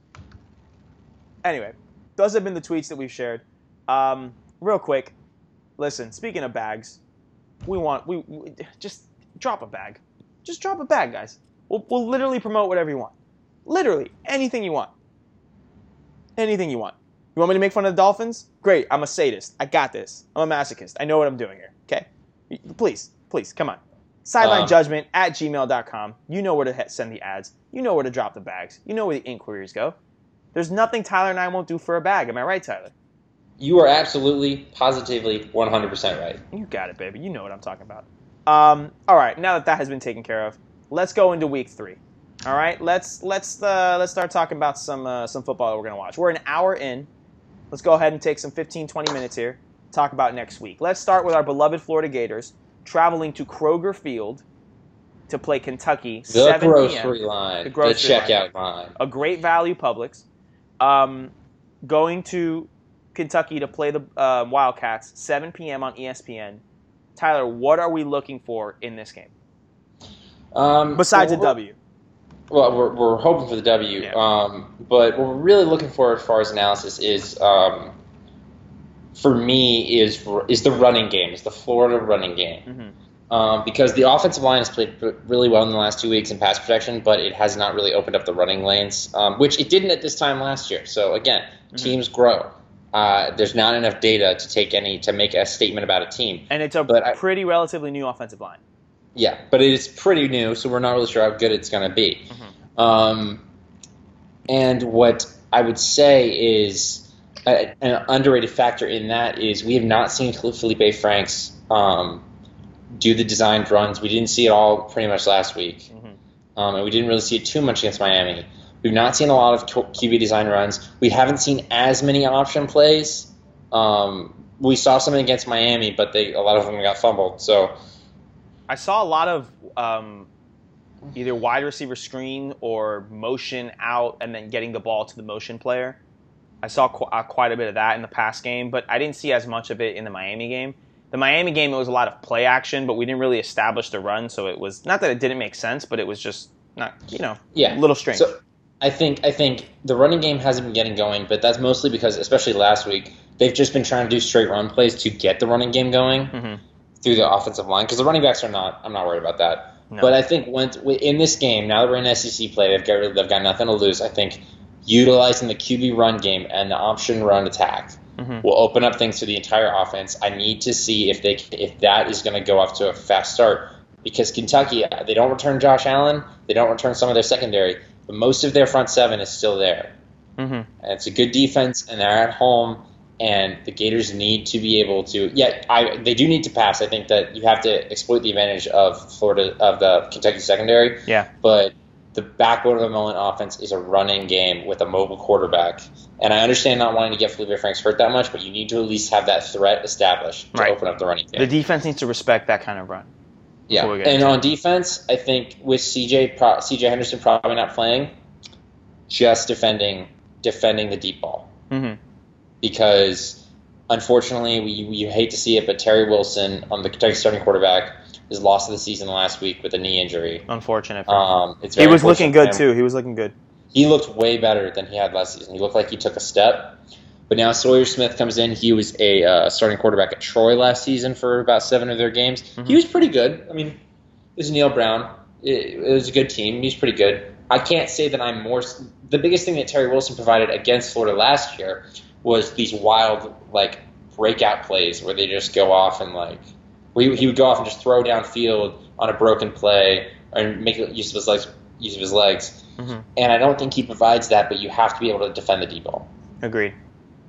Anyway, those have been the tweets that we've shared. Um, real quick, listen, speaking of bags, we want, we, we just drop a bag. Just drop a bag, guys. We'll, we'll literally promote whatever you want. Literally, anything you want. Anything you want. You want me to make fun of the Dolphins? Great, I'm a sadist. I got this. I'm a masochist. I know what I'm doing here, okay? Please, please, come on. Sideline
Um,
judgment at gmail dot com. You know where to send the ads. You know where to drop the bags. You know where the inquiries go. There's nothing Tyler and I won't do for a bag. Am I right, Tyler?
You are absolutely, positively, one hundred percent right.
You got it, baby. You know what I'm talking about. Um, all right, now that that has been taken care of, let's go into week three. All right, let's let's uh, let's start talking about some uh, some football that we're gonna watch. We're an hour in. Let's go ahead and take some fifteen, twenty minutes here. Talk about next week. Let's start with our beloved Florida Gators traveling to Kroger Field to play Kentucky.
The
seven p.m.
grocery line,
The
the,
grocery
checkout line.
A great value Publix. Um, going to Kentucky to play the uh, Wildcats, seven p.m. on E S P N. Tyler, what are we looking for in this game
Um,
besides
well,
a W?
Well, we're, we're hoping for the W,
Yeah.
um, but what we're really looking for as far as analysis is, um, for me, is is the running game, is the Florida running game.
Mm-hmm.
Um, because the offensive line has played really well in the last two weeks in pass protection, but it has not really opened up the running lanes, um, which it didn't at this time last year. So again,
Mm-hmm.
teams grow. Uh, there's not enough data to take any to make a statement about a team.
And it's a
But I-
pretty relatively new offensive line.
Yeah, but it is pretty new, so we're not really sure how good it's going to be.
Mm-hmm.
Um, and what I would say is a, an underrated factor in that is we have not seen Felipe Franks um, do the designed runs. We didn't see it all pretty much last week,
Mm-hmm.
um, and we didn't really see it too much against Miami. We've not seen a lot of Q B design runs. We haven't seen as many option plays. Um, we saw something against Miami, but they a lot of them got fumbled. So.
I saw a lot of um, either wide receiver screen or motion out and then getting the ball to the motion player. I saw qu- uh, quite a bit of that in the past game, but I didn't see as much of it in the Miami game. The Miami game, it was a lot of play action, but we didn't really establish the run, so it was not that it didn't make sense, but it was just not, you know,
Yeah.
a little strange.
So I think I think the running game hasn't been getting going, but that's mostly because, especially last week, they've just been trying to do straight run plays to get the running game going
Mhm.
through the offensive line. Because the running backs are not. I'm not worried about that.
No.
But I think when in this game, now that we're in S E C play, they've got they've got nothing to lose. I think utilizing the Q B run game and the option run attack
Mhm.
will open up things to the entire offense. I need to see if they if that is going to go off to a fast start. Because Kentucky, they don't return Josh Allen, they don't return some of their secondary, but most of their front seven is still there.
Mhm.
And it's a good defense, and they're at home, and the Gators need to be able to. Yeah, I they do need to pass. I think that you have to exploit the advantage of Florida of the Kentucky secondary.
Yeah.
But the backbone of the Mullen offense is a running game with a mobile quarterback. And I understand not wanting to get Felipe Franks hurt that much, but you need to at least have that threat established to
Right.
open up the running game.
The defense needs to respect that kind of run.
Yeah,
before we get
and
into
on defense, I think with C J Pro, C J Henderson probably not playing, just defending defending the deep ball.
Mhm.
Because unfortunately, we you hate to see it, but Terry Wilson, on the Kentucky starting quarterback, was lost of the season last week with a knee injury.
Unfortunate. For him.
Um, it's
he
very
was looking
unfortunate
good
for him.
too. He was looking good.
He looked way better than he had last season. He looked like he took a step. But now Sawyer Smith comes in. He was a uh, starting quarterback at Troy last season for about seven of their games.
Mm-hmm.
He was pretty good. I mean, it was Neil Brown. It, it was a good team. He was pretty good. I can't say that I'm more. The biggest thing that Terry Wilson provided against Florida last year was these wild, like, breakout plays where they just go off and, like, he, he would go off and just throw downfield on a broken play or make use of his legs. Use of his legs.
Mm-hmm.
And I don't think he provides that, but you have to be able to defend the deep ball.
Agreed.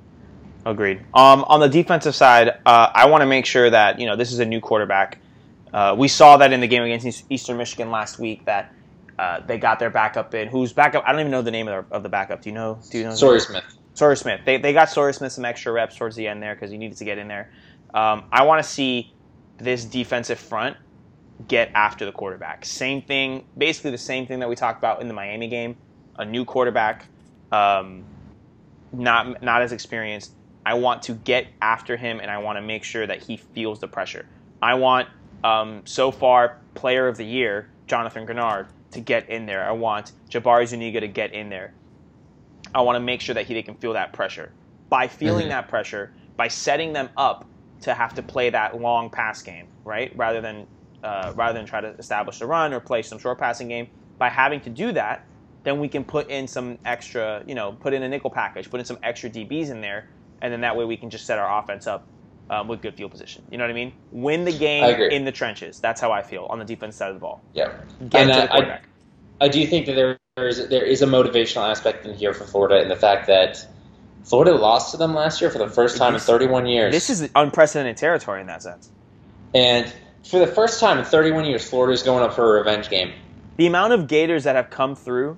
Agreed. Um, on the defensive side, uh, I want to make sure that, you know, this is a new quarterback. Uh, we saw that in the game against Eastern Michigan last week that uh, they got their backup in. Who's backup? I don't even know the name of the, of the backup. Do you know? Do you know?
Sawyer Smith.
Sawyer Smith. They they got Sawyer Smith some extra reps towards the end there because he needed to get in there. Um, I want to see this defensive front get after the quarterback. Same thing, basically the same thing that we talked about in the Miami game. A new quarterback, um, not not as experienced. I want to get after him, and I want to make sure that he feels the pressure. I want, um, so far, player of the year, Jonathan Grenard, to get in there. I want Jabari Zuniga to get in there. I want to make sure that he they can feel that pressure. By feeling mm-hmm. that pressure, by setting them up to have to play that long pass game, right? Rather than uh, rather than try to establish a run or play some short passing game. By having to do that, then we can put in some extra, you know, put in a nickel package, put in some extra D Bs in there, and then that way we can just set our offense up um, with good field position. You know what I mean? Win the game in the trenches. That's how I feel on the defense side of the ball.
Yeah.
Get
and
to
I,
the quarterback.
I, I do think that there is there is a motivational aspect in here for Florida in the fact that Florida lost to them last year for the first time this, in thirty-one years.
This is unprecedented territory in that sense.
And for the first time in thirty-one years, Florida is going up for a revenge game.
The amount of Gators that have come through,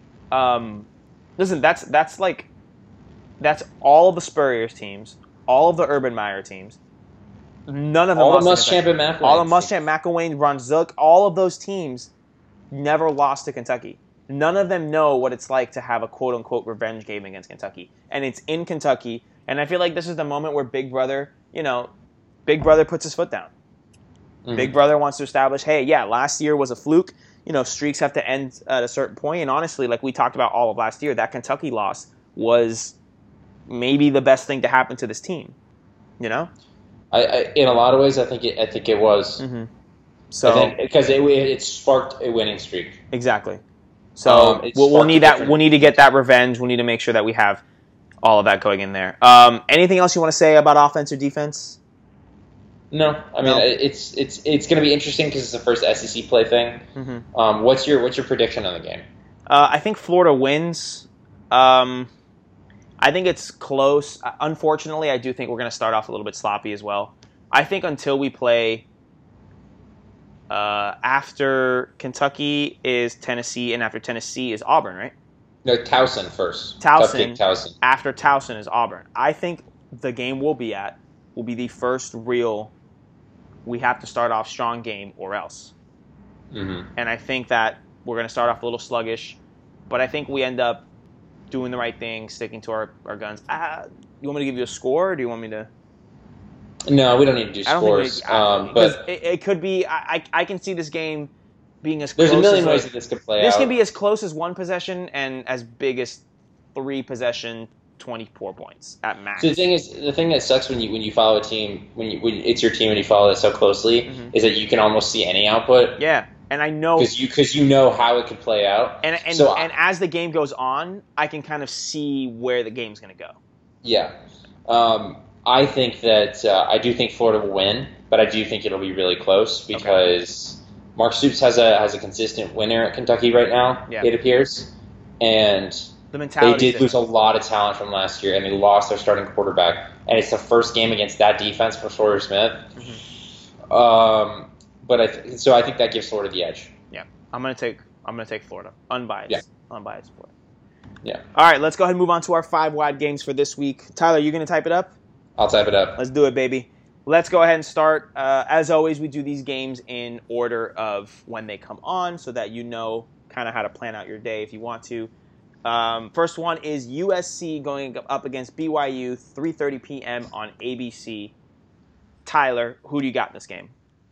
um, listen, that's that's like, that's all of the Spurrier's teams, all of the Urban Meyer teams. None of them
all
lost
the Muschamp and McElwain.
All the Muschamp, McElwain, Ron Zook, all of those teams never lost to Kentucky. None of them know what it's like to have a quote-unquote revenge game against Kentucky. And it's in Kentucky. And I feel like this is the moment where Big Brother, you know, Big Brother puts his foot down. Mm-hmm. Big Brother wants to establish, hey, yeah, last year was a fluke. You know, streaks have to end at a certain point. And honestly, like we talked about all of last year, that Kentucky loss was maybe the best thing to happen to this team. You know?
I, I in a lot of ways, I think it, I think it was.
Mm-hmm. So
because it, it sparked a winning streak.
Exactly. So um, we'll, we'll need that.
Different.
We'll need to get that revenge. We'll need to make sure that we have all of that going in there. Um, anything else you want to say about offense or defense?
No, I mean no. it's it's it's going to be interesting because it's the first S E C play thing. Mm-hmm. Um, what's your what's your prediction on the game?
Uh, I think Florida wins. Um, I think it's close. Unfortunately, I do think we're going to start off a little bit sloppy as well. I think until we play. Uh, after Kentucky is Tennessee, and after Tennessee is Auburn, right?
No, Towson first.
Towson,
Towson.
After Towson is Auburn. I think the game we'll be at will be the first real, we have to start off strong game or else.
Mm-hmm.
And I think that we're going to start off a little sluggish, but I think we end up doing the right thing, sticking to our, our guns. Uh, you want me to give you a score, or do you want me to...
No, we don't need to do
I don't
scores.
Think we,
um, but
it, it could be. I, I can see this game being as
there's
close.
There's a million
as
ways
like,
that this could play
this
out.
This can be as close as one possession and as big as three possession, twenty-four points at max.
So the thing is, the thing that sucks when you when you follow a team when you when it's your team and you follow it so closely mm-hmm. is that you can almost see any output.
Yeah, and I know
because you because you know how it could play out.
And and
so
and
I,
as the game goes on, I can kind of see where the game's going to go.
Yeah. Um, I think that uh, I do think Florida will win, but I do think it'll be really close because okay. Mark Stoops has a has a consistent winner at Kentucky right now. Yeah. It appears, and
the mentality
they did lose a lot of talent from last year, and they lost their starting quarterback, and it's the first game against that defense for Sawyer Smith. Mm-hmm. Um, but I th- so I think that gives Florida the edge.
Yeah, I'm gonna take I'm gonna take Florida, unbiased,
yeah.
unbiased Florida.
Yeah.
All right, let's go ahead and move on to our five wide games for this week. Tyler, you gonna type it up?
I'll type it up.
Let's do it, baby. Let's go ahead and start. Uh, as always, we do these games in order of when they come on so that you know kind of how to plan out your day if you want to. Um, first one is U S C going up against B Y U, three thirty p.m. on A B C. Tyler, who do you got in this game?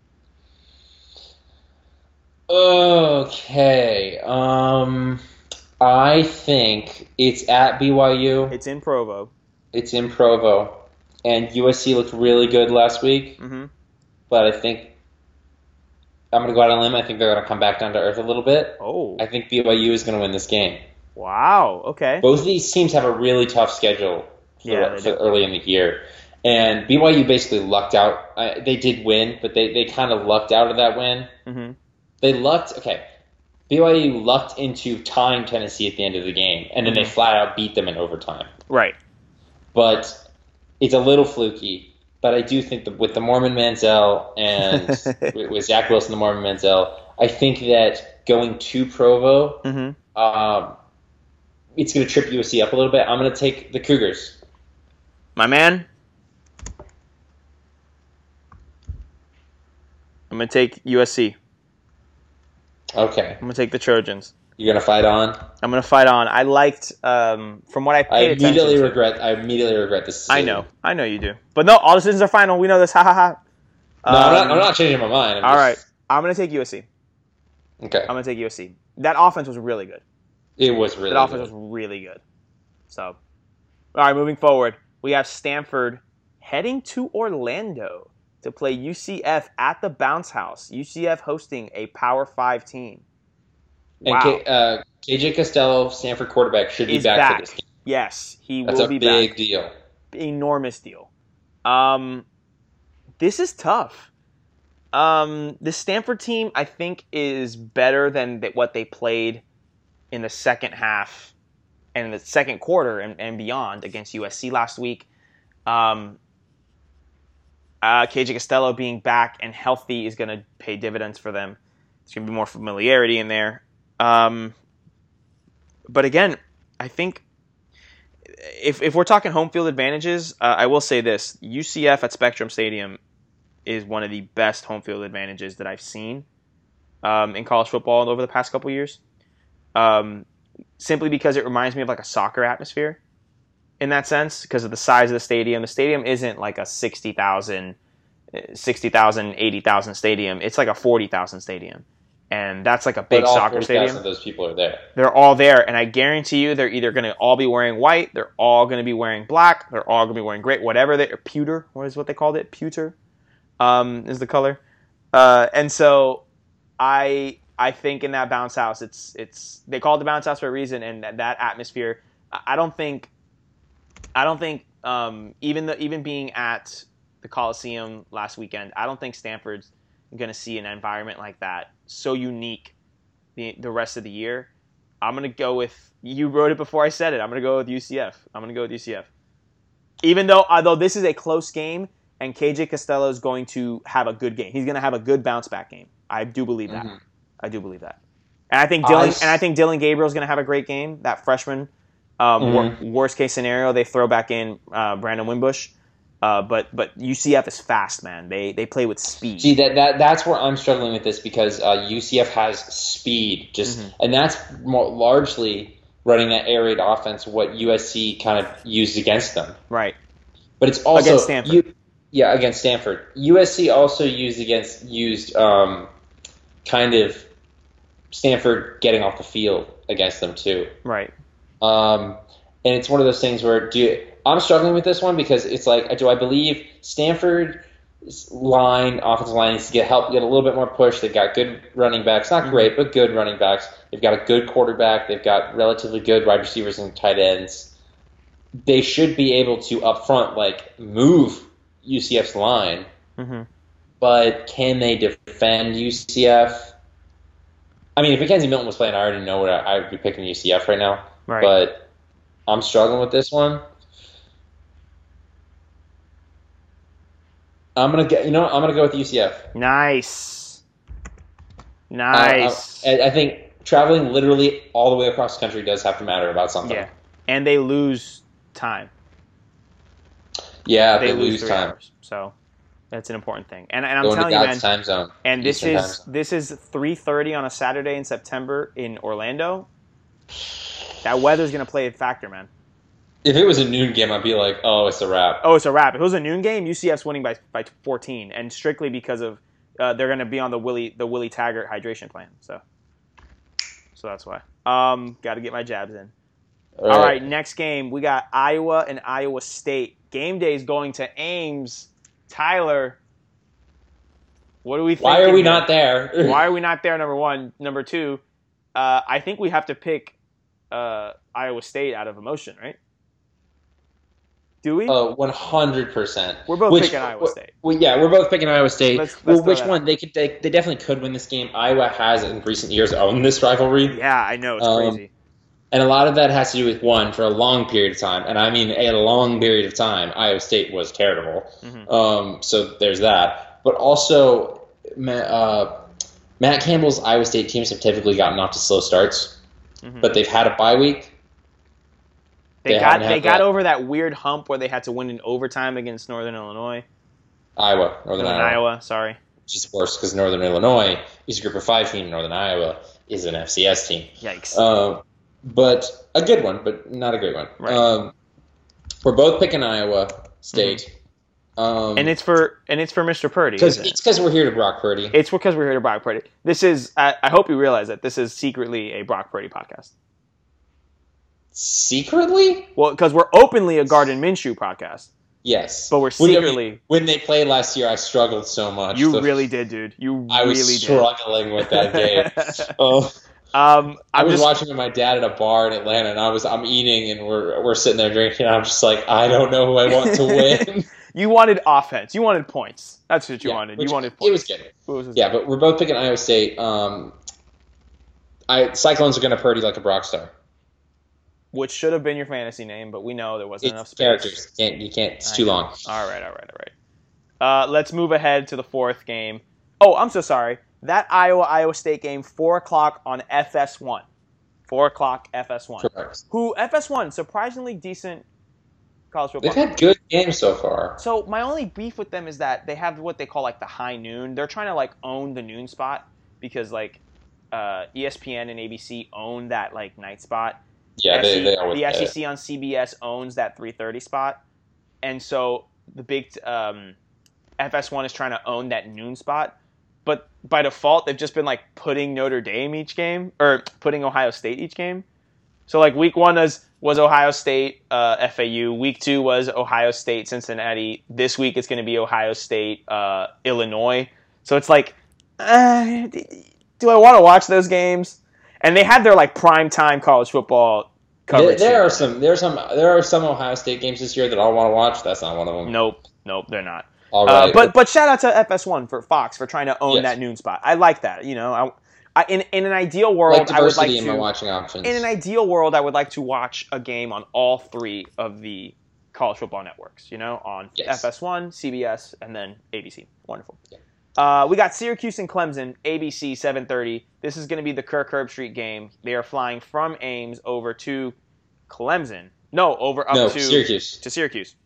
Okay. Um, I think it's at B Y U.
It's in Provo.
It's in Provo. And U S C looked really good last week,
mm-hmm.
but I think I'm going to go out on a limb. I think they're going to come back down to earth a little bit.
Oh.
I think B Y U is going to win this game.
Wow, okay.
Both of these teams have a really tough schedule for,
yeah,
for early in the year. And B Y U basically lucked out. Uh, they did win, but they, they kind of lucked out of that win.
Mm-hmm.
They lucked, okay, B Y U lucked into tying Tennessee at the end of the game, and then mm-hmm. they flat out beat them in overtime.
Right.
But... it's a little fluky, but I do think that with the Mormon Manziel and with with Zach Wilson, the Mormon Manziel, I think that going to Provo,
Mm-hmm.
um, it's going to trip U S C up a little bit. I'm going to take the Cougars.
My man, I'm going to take U S C.
Okay.
I'm going to take the Trojans.
You're going to fight on?
I'm going to fight on. I liked, um, from what I
I
paid attention
immediately
to.
regret. I immediately regret this
I
decision.
know. I know you do. But no, all decisions are final. We know this. Ha ha ha.
No, I'm, not,
Um,
I'm not changing my mind. I'm
all
just,
right. I'm going to take U S C.
Okay.
I'm going to take U S C. That offense was really good.
It was really
That offense
good.
was really good. So, all right, moving forward, we have Stanford heading to Orlando to play U C F at the Bounce House. U C F hosting a Power Five team.
And
Wow.
K, uh, K J Costello, Stanford quarterback, should be
Is
back,
back.
for this game.
Yes, he
That's
will
a
be
big
back.
deal.
Enormous deal. Um, this is tough. Um, the Stanford team, I think, is better than th- what they played in the second half and in the second quarter and, and beyond against U S C last week. Um, uh, K J Costello being back and healthy is going to pay dividends for them. There's going to be more familiarity in there. Um, but again, I think if if we're talking home field advantages, uh, I will say this: U C F at Spectrum Stadium is one of the best home field advantages that I've seen um, in college football over the past couple years. Um, simply because it reminds me of like a soccer atmosphere in that sense, because of the size of the stadium. The stadium isn't like a sixty thousand, sixty thousand, eighty thousand stadium. It's like a forty thousand stadium. And that's like a big
But all
soccer
forty thousand
stadium.
of those people are there.
They're all there, and I guarantee you they're either going to all be wearing white, they're all going to be wearing black, they're all going to be wearing gray, whatever they or pewter, what is what they called it? Pewter um, is the color. Uh, and so I I think in that bounce house, it's it's they call it the bounce house for a reason, and that, that atmosphere, I don't think I don't think um, even the even being at the Coliseum last weekend, I don't think Stanford's going to see an environment like that so unique the the rest of the year. I'm going to go with, you wrote it before I said it, I'm going to go with U C F. I'm going to go with U C F. Even though although this is a close game and K J Costello is going to have a good game. He's going to have a good bounce back game. I do believe that.
Mhm.
I do believe that. And I think Dylan
I s-
and I think Dylan Gabriel's going to have a great game. That freshman. Um,
Mhm.
wor- worst case scenario, they throw back in uh, Brandon Wimbush. Uh, but but U C F is fast, man. They they play with speed.
See that, that that's where I'm struggling with this because uh, U C F has speed, just
Mhm.
and that's more largely running that air raid offense. What U S C kind of used against them,
Right.
but it's also
Against Stanford.
You, yeah, against Stanford. U S C also used against used um, kind of Stanford getting off the field against them too.
Right.
Um, and it's one of those things where do you, I'm struggling with this one because it's like, do I believe Stanford's line, offensive line needs to get help, get a little bit more push. They've got good running backs, not
Mhm.
great, but good running backs. They've got a good quarterback. They've got relatively good wide receivers and tight ends. They should be able to up front, like, move U C F's line,
Mm-hmm.
but can they defend U C F? I mean, if Mackenzie Milton was playing, I already know what I, I would be picking U C F right now.
Right.
But I'm struggling with this one. I'm gonna get. You know, what? I'm gonna go with U C F.
Nice.
I-
Nice.
I, I think traveling literally all the way across the country does have to matter about something.
Yeah. And they lose time.
Yeah,
They,
they,
lose,
lose
three
time.
hours. So that's an important thing. And, and I'm
Going to
telling you,
God's
man.
time zone.
And this
Eastern time
is
zone.
this is three thirty on a Saturday in September in Orlando. That weather's gonna play a factor, man.
If it was a noon game, I'd be like, oh, it's a wrap.
Oh, it's a wrap. If it was a noon game, U C F's winning by by fourteen, and strictly because of uh, they're gonna be on the Willie the Willie Taggart hydration plan. So, so that's why. Um, got to get my jabs in.
All
All right, next game we got Iowa and Iowa State. Game day is going to Ames. Tyler, what do we think?
Why are we not there?
Why are we not there? Number one. Number two, uh, I think we have to pick uh, Iowa State out of emotion, right? Do we?
Oh, one hundred percent.
We're both picking Iowa State.
Well, yeah, we're both picking Iowa State.
Let's- let's
well,
throw
which
that
one?
out.
They could. They, they definitely could win this game. Iowa has in recent years owned this rivalry.
Yeah, I know. It's
Um,
crazy.
And a lot of that has to do with, one, for a long period of time, and I mean a long period of time, Iowa State was terrible. Mm-hmm. Um, so there's that. But also, uh, Matt Campbell's Iowa State teams have typically gotten off to slow starts, mm-hmm. but they've had a bye week.
They, they got they got that. over that weird hump where they had to win in overtime against Northern Illinois.
Iowa. Northern,
Northern
Iowa.
Iowa, sorry.
Which is worse because Northern Illinois is a group of five team. Northern Iowa is an F C S team.
Yikes.
Um, But a good one, but not a great one.
Right.
Um, we're both picking Iowa State,
mm-hmm. um, and it's for and it's for Mister Purdy.
Because it's because we're here to Brock Purdy.
It's because we're here to Brock Purdy. This is. I, I hope you realize that this is secretly a Brock Purdy podcast.
Secretly?
Well, because we're openly a Gardner Minshew podcast.
Yes,
but we're secretly.
When, when they played last year, I struggled so much.
You so really did, dude. You
I
really
was
did.
struggling with that game. oh.
Um,
I was
just,
watching with my dad at a bar in Atlanta, and I was I'm eating, and we're we're sitting there drinking, and I'm just like, I don't know who I want to win.
You wanted offense. You wanted points. That's what you
yeah,
wanted.
Which,
you wanted points.
It was good. It was yeah, but we're both picking Iowa State. Um, I Cyclones are going to Purdy like a Brock star.
Which should have been your fantasy name, but we know there wasn't
it's
enough space.
Characters. You can't, you can't. It's
I
too
know.
long.
All right, all right, all right. Uh, let's move ahead to the fourth game. Oh, I'm so sorry. That Iowa-Iowa State game, four o'clock on F S one. four o'clock F S one.
Correct.
Who, F S one, surprisingly decent college football.
They've had good games so far.
So my only beef with them is that they have what they call like the high noon. They're trying to like own the noon spot because like uh, E S P N and A B C own that like night spot.
Yeah, they, they are with
the
that.
S E C on C B S owns that three thirty spot, and so the big um, F S one is trying to own that noon spot. But by default, they've just been like putting Notre Dame each game or putting Ohio State each game. So like week one was was Ohio State uh, F A U. Week two was Ohio State Cincinnati. This week it's going to be Ohio State uh, Illinois. So it's like, uh, do I want to watch those games? And they had their like prime time college football coverage.
There, there are some there are some there are some Ohio State games this year that I want to watch. That's not one of them.
Nope, nope, they're not.
All right.
Uh, but but shout out to F S one for Fox for trying to own
yes.
that noon spot. I like that. You know, I, I in in an ideal world,
like
I would like to.
In my watching options.
In an ideal world, I would like to watch a game on all three of the college football networks. You know, on
yes.
F S one, C B S, and then A B C. Wonderful.
Yeah.
Uh, we got Syracuse and Clemson, A B C, seven thirty. This is going to be the Kirk Herbstreit game. They are flying from Ames over to Clemson. No, over up
no,
to
Syracuse.
To Syracuse.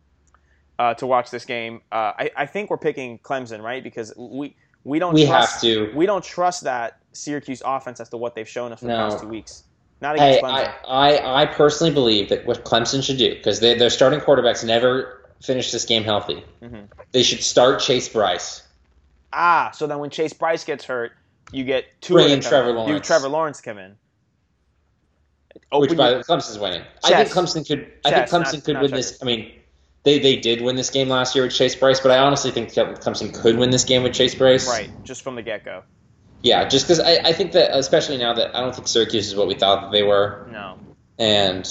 Uh, to watch this game. Uh, I, I think we're picking Clemson, right? Because we we don't
we
trust,
have to.
We don't trust that Syracuse offense as to what they've shown us for
no.
the past two weeks. Not against
I,
Clemson.
I, I, I personally believe that what Clemson should do, because they, their starting quarterbacks never finish this game healthy,
mm-hmm.
they should start Chase Bryce.
Ah, so then when Chase Bryce gets hurt, you get two
Bring in
of them.
Trevor Lawrence.
You Trevor Lawrence come in.
Open Which by
your,
Clemson's winning.
Chess.
I think Clemson could. I
Chess,
think Clemson
not,
could
not
win
Trevor.
this. I mean, they they did win this game last year with Chase Bryce, but I honestly think Clemson could win this game with Chase Bryce.
Right, just from the get go.
Yeah, just because I, I think that, especially now that I don't think Syracuse is what we thought that they were.
No.
And.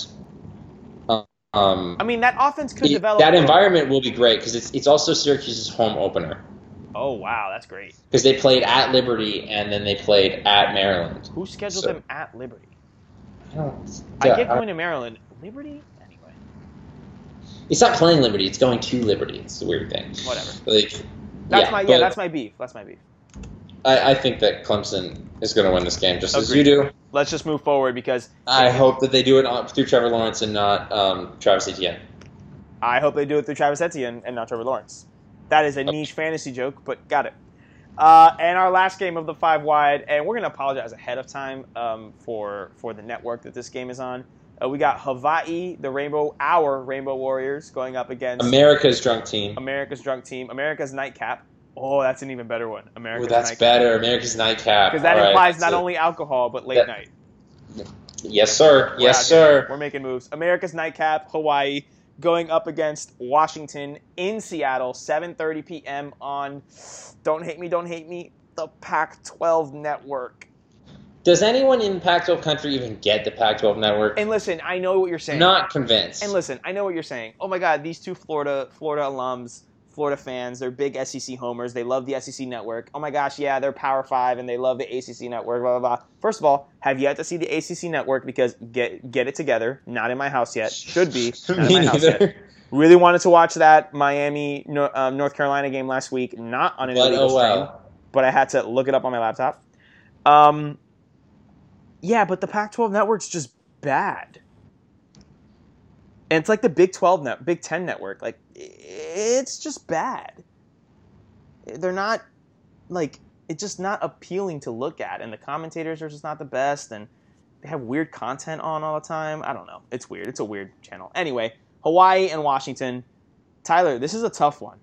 Um,
I mean, that offense could
it,
develop.
That environment will be great because it's it's also Syracuse's home opener.
Oh, wow, that's great.
Because they played at Liberty and then they played at Maryland.
Who scheduled
so,
them at Liberty?
I, don't,
I
yeah,
get
I,
going to Maryland. Liberty? Anyway.
It's not playing Liberty. It's going to Liberty. It's the weird thing.
Whatever.
Like,
that's
yeah,
my yeah. That's my beef. That's my beef.
I, I think that Clemson is going to win this game just
Agreed.
as you do.
Let's just move forward because
I hope that they do it through Trevor Lawrence and not um, Travis Etienne.
I hope they do it through Travis Etienne and not Trevor Lawrence. That is a niche fantasy joke, but got it. Uh, and our last game of the five wide, and we're going to apologize ahead of time um, for for the network that this game is on. Uh, we got Hawaii, the Rainbow, our Rainbow Warriors, going up against
America's drunk team.
America's drunk team, America's nightcap. Oh, that's an even better one. America's
Ooh, that's
nightcap.
better. America's nightcap.
Because that
All
implies
right,
not
so
only alcohol but late
that,
night.
Yes, sir.
We're
yes, sir.
We're making moves. America's nightcap, Hawaii, going up against Washington in Seattle, seven thirty p.m. on, don't hate me, don't hate me, the Pac twelve network.
Does anyone in Pac twelve country even get the Pac twelve network?
And listen, I know what you're saying.
Not convinced.
And listen, I know what you're saying. Oh my God, these two Florida Florida alums Florida fans. They're big S E C homers. They love the S E C network. Oh my gosh, yeah, they're Power Five and they love the A C C network. Blah blah blah. First of all, have yet to see the A C C network because get get it together. Not in my house yet. Should be. Not in
Me
my house
neither.
yet. Really wanted to watch that Miami um, North Carolina game last week. Not on an
But
illegal
oh
stream,
well.
but I had to look it up on my laptop. Um, yeah, but the Pac twelve network's just bad. And it's like the Big twelve net, Big ten network. Like, it's just bad. They're not, like, it's just not appealing to look at. And the commentators are just not the best. And they have weird content on all the time. I don't know. It's weird. It's a weird channel. Anyway, Hawaii and Washington. Tyler, this is a tough one.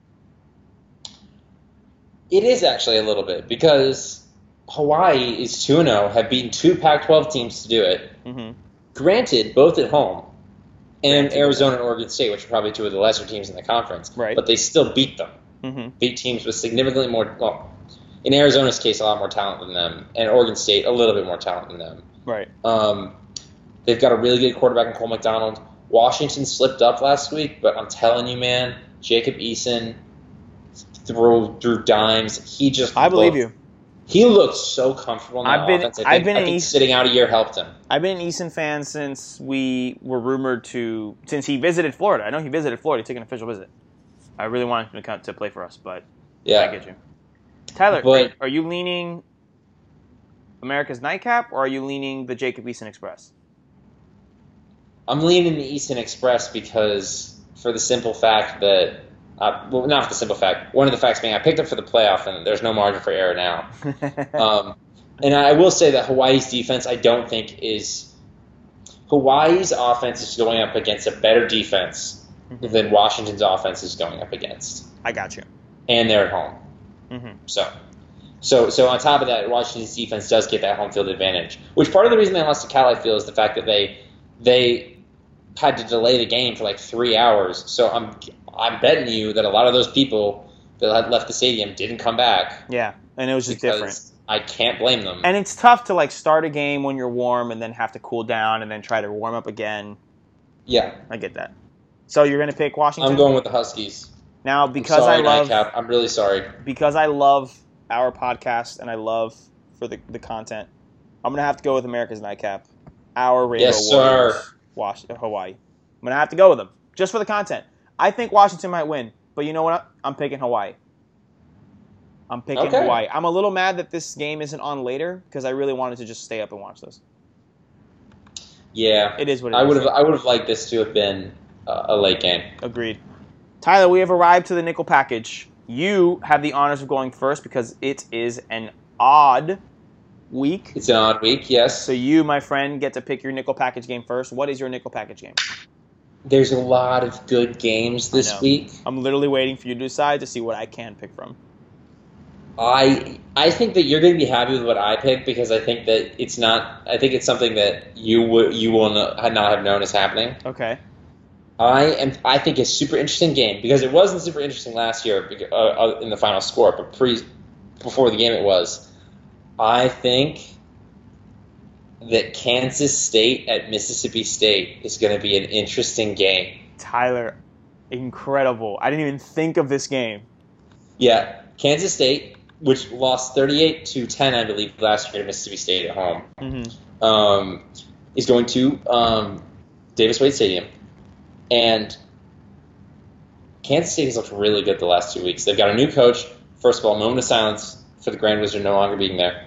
It is actually a little bit because Hawaii is two and oh, have beaten two Pac twelve teams to do it.
Mm-hmm.
Granted, both at home. And
Granted.
Arizona and Oregon State, which are probably two of the lesser teams in the conference.
Right.
But they still beat them.
Mm-hmm.
Beat teams with significantly more, well, in Arizona's case, a lot more talent than them. And Oregon State, a little bit more talent than them.
Right.
Um, they've got a really good quarterback in Cole McDonald. Washington slipped up last week, but I'm telling you, man, Jacob Eason threw through dimes. He just
I believe
looked,
you.
He looked so comfortable in that
I've been-
offense. I
I've
think,
been
I
an
think
East-
sitting out a year helped him.
I've been an Eason fan since we were rumored to, since he visited Florida. I know he visited Florida. He took an official visit. I really wanted him to come to play for us, but
Yeah.
I get you. Tyler,
But-
are you leaning America's Nightcap or are you leaning the Jacob Eason Express?
I'm leaning the Easton Express because for the simple fact that, uh, well, not for the simple fact, one of the facts being I picked up for the playoff and there's no margin for error now. Um, and I will say that Hawaii's defense, I don't think is Hawaii's offense is going up against a better defense than Washington's offense is going up against,
I got you.
and they're at home.
Mm-hmm.
So, so, so on top of that, Washington's defense does get that home field advantage. Which part of the reason they lost to Cal, I feel, is the fact that they they had to delay the game for like three hours. So I'm I'm betting you that a lot of those people that had left the stadium didn't come back.
Yeah, and it was just
because
different.
I can't blame them.
And it's tough to like start a game when you're warm and then have to cool down and then try to warm up again.
Yeah,
I get that. So you're going to pick Washington?
I'm going with the Huskies.
Now, because
I'm sorry,
I love
Nightcap. I'm really sorry.
because I love our podcast and I love for the, the content, I'm going to have to go with America's Nightcap. Our Rainbow
Yes,
Warriors,
sir.
Wash, Hawaii. I'm going to have to go with them just for the content. I think Washington might win, but you know what? I'm picking Hawaii. I'm picking
Okay.
Hawaii. I'm a little mad that this game isn't on later because I really wanted to just stay up and watch this.
Yeah,
It is what it
I
is.
would have. I would have liked this to have been uh, a late game.
Agreed. Tyler, we have arrived to the nickel package. You have the honors of going first because it is an odd week.
It's an odd week, yes.
So you, my friend, get to pick your nickel package game first. What is your nickel package game?
There's a lot of good games
I
this
know.
week.
I'm literally waiting for you to decide to see what I can pick from.
I I think that you're going to be happy with what I picked because I think that it's not. I think it's something that you would you will not, not have known is happening.
Okay.
I am. I think it's a super interesting game because it wasn't super interesting last year uh, uh, in the final score, but pre before the game it was. I think that Kansas State at Mississippi State is going to be an interesting game.
Tyler, incredible. I didn't even think of this game.
Yeah, Kansas State, which lost thirty-eight to ten, I believe, last year to Mississippi State at home,
Mm-hmm.
um, is going to um, Davis Wade Stadium. And Kansas State has looked really good the last two weeks. They've got a new coach. First of all, moment of silence for the Grand Wizard no longer being there.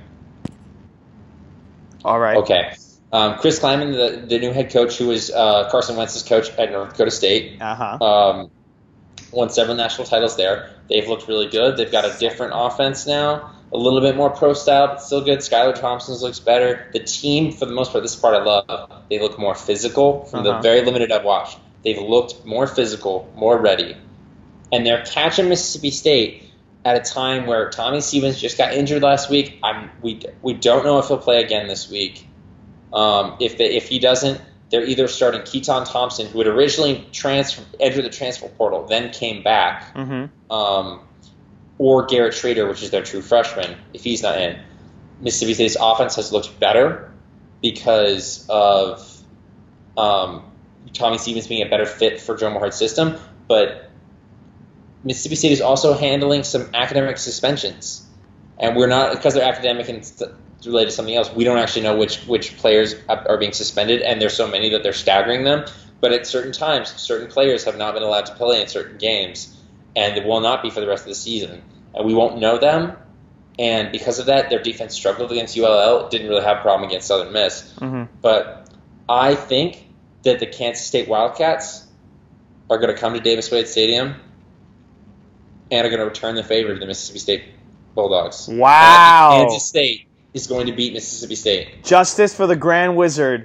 All right.
Okay. Um, Chris Kleiman, the, the new head coach, who was uh, Carson Wentz's coach at North Dakota State,
Uh-huh.
um, won several national titles there. They've looked really good. They've got a different offense now, a little bit more pro style, but still good. Skylar Thompson's looks better. The team, for the most part, this part I love, they look more physical from
Uh-huh.
the very limited I've watched. They've looked more physical, more ready. And they're catching Mississippi State at a time where Tommy Stevens just got injured last week. I'm, we, we don't know if he'll play again this week. Um, if they, if he doesn't, they're either starting Keaton Thompson, who had originally transfer, entered the transfer portal, then came back,
Mm-hmm.
um, or Garrett Schrader, which is their true freshman, if he's not in. Mississippi State's offense has looked better because of um, Tommy Stevens being a better fit for Joe Mohart's system, but Mississippi State is also handling some academic suspensions, and we're not because they're academic and st- related to something else. We don't actually know which which players are being suspended, and there's so many that they're staggering them. But at certain times, certain players have not been allowed to play in certain games, and it will not be for the rest of the season, and we won't know them. And because of that, their defense struggled against U L L. It didn't really have a problem against Southern Miss,
Mm-hmm.
but I think that the Kansas State Wildcats are going to come to Davis-Wade Stadium and are going to return the favor to the Mississippi State Bulldogs.
Wow.
And Kansas State is going to beat Mississippi State.
Justice for the Grand Wizard.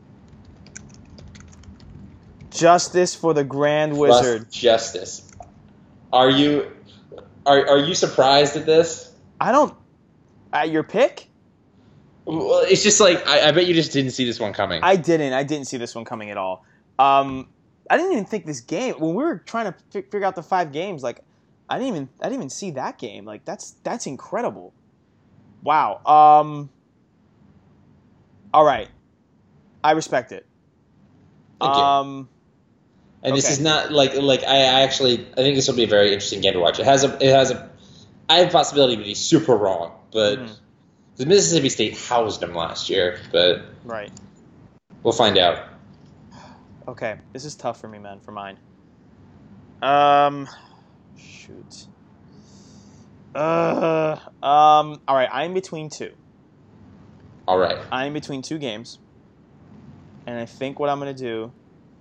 Justice for the Grand Wizard.
Trust justice. Are you are are you surprised at this?
I don't... At your pick?
Well, it's just like, I, I bet you just didn't see this one coming.
I didn't. I didn't see this one coming at all. Um, I didn't even think this game... When we were trying to fi- figure out the five games, like, I didn't even I didn't even see that game. Like, that's that's incredible. Wow. Um. All right. I respect it.
Thank you.
Um,
and this
okay.
is not like like I, I actually I think this will be a very interesting game to watch. It has a it has a I have a possibility to be super wrong, but
Mhm.
the Mississippi State housed them last year, but
right.
we'll find out.
Okay. This is tough for me, man, for mine. Um, shoot. Uh, um, all right. I'm between two.
All right.
I'm between two games. And I think what I'm going to do...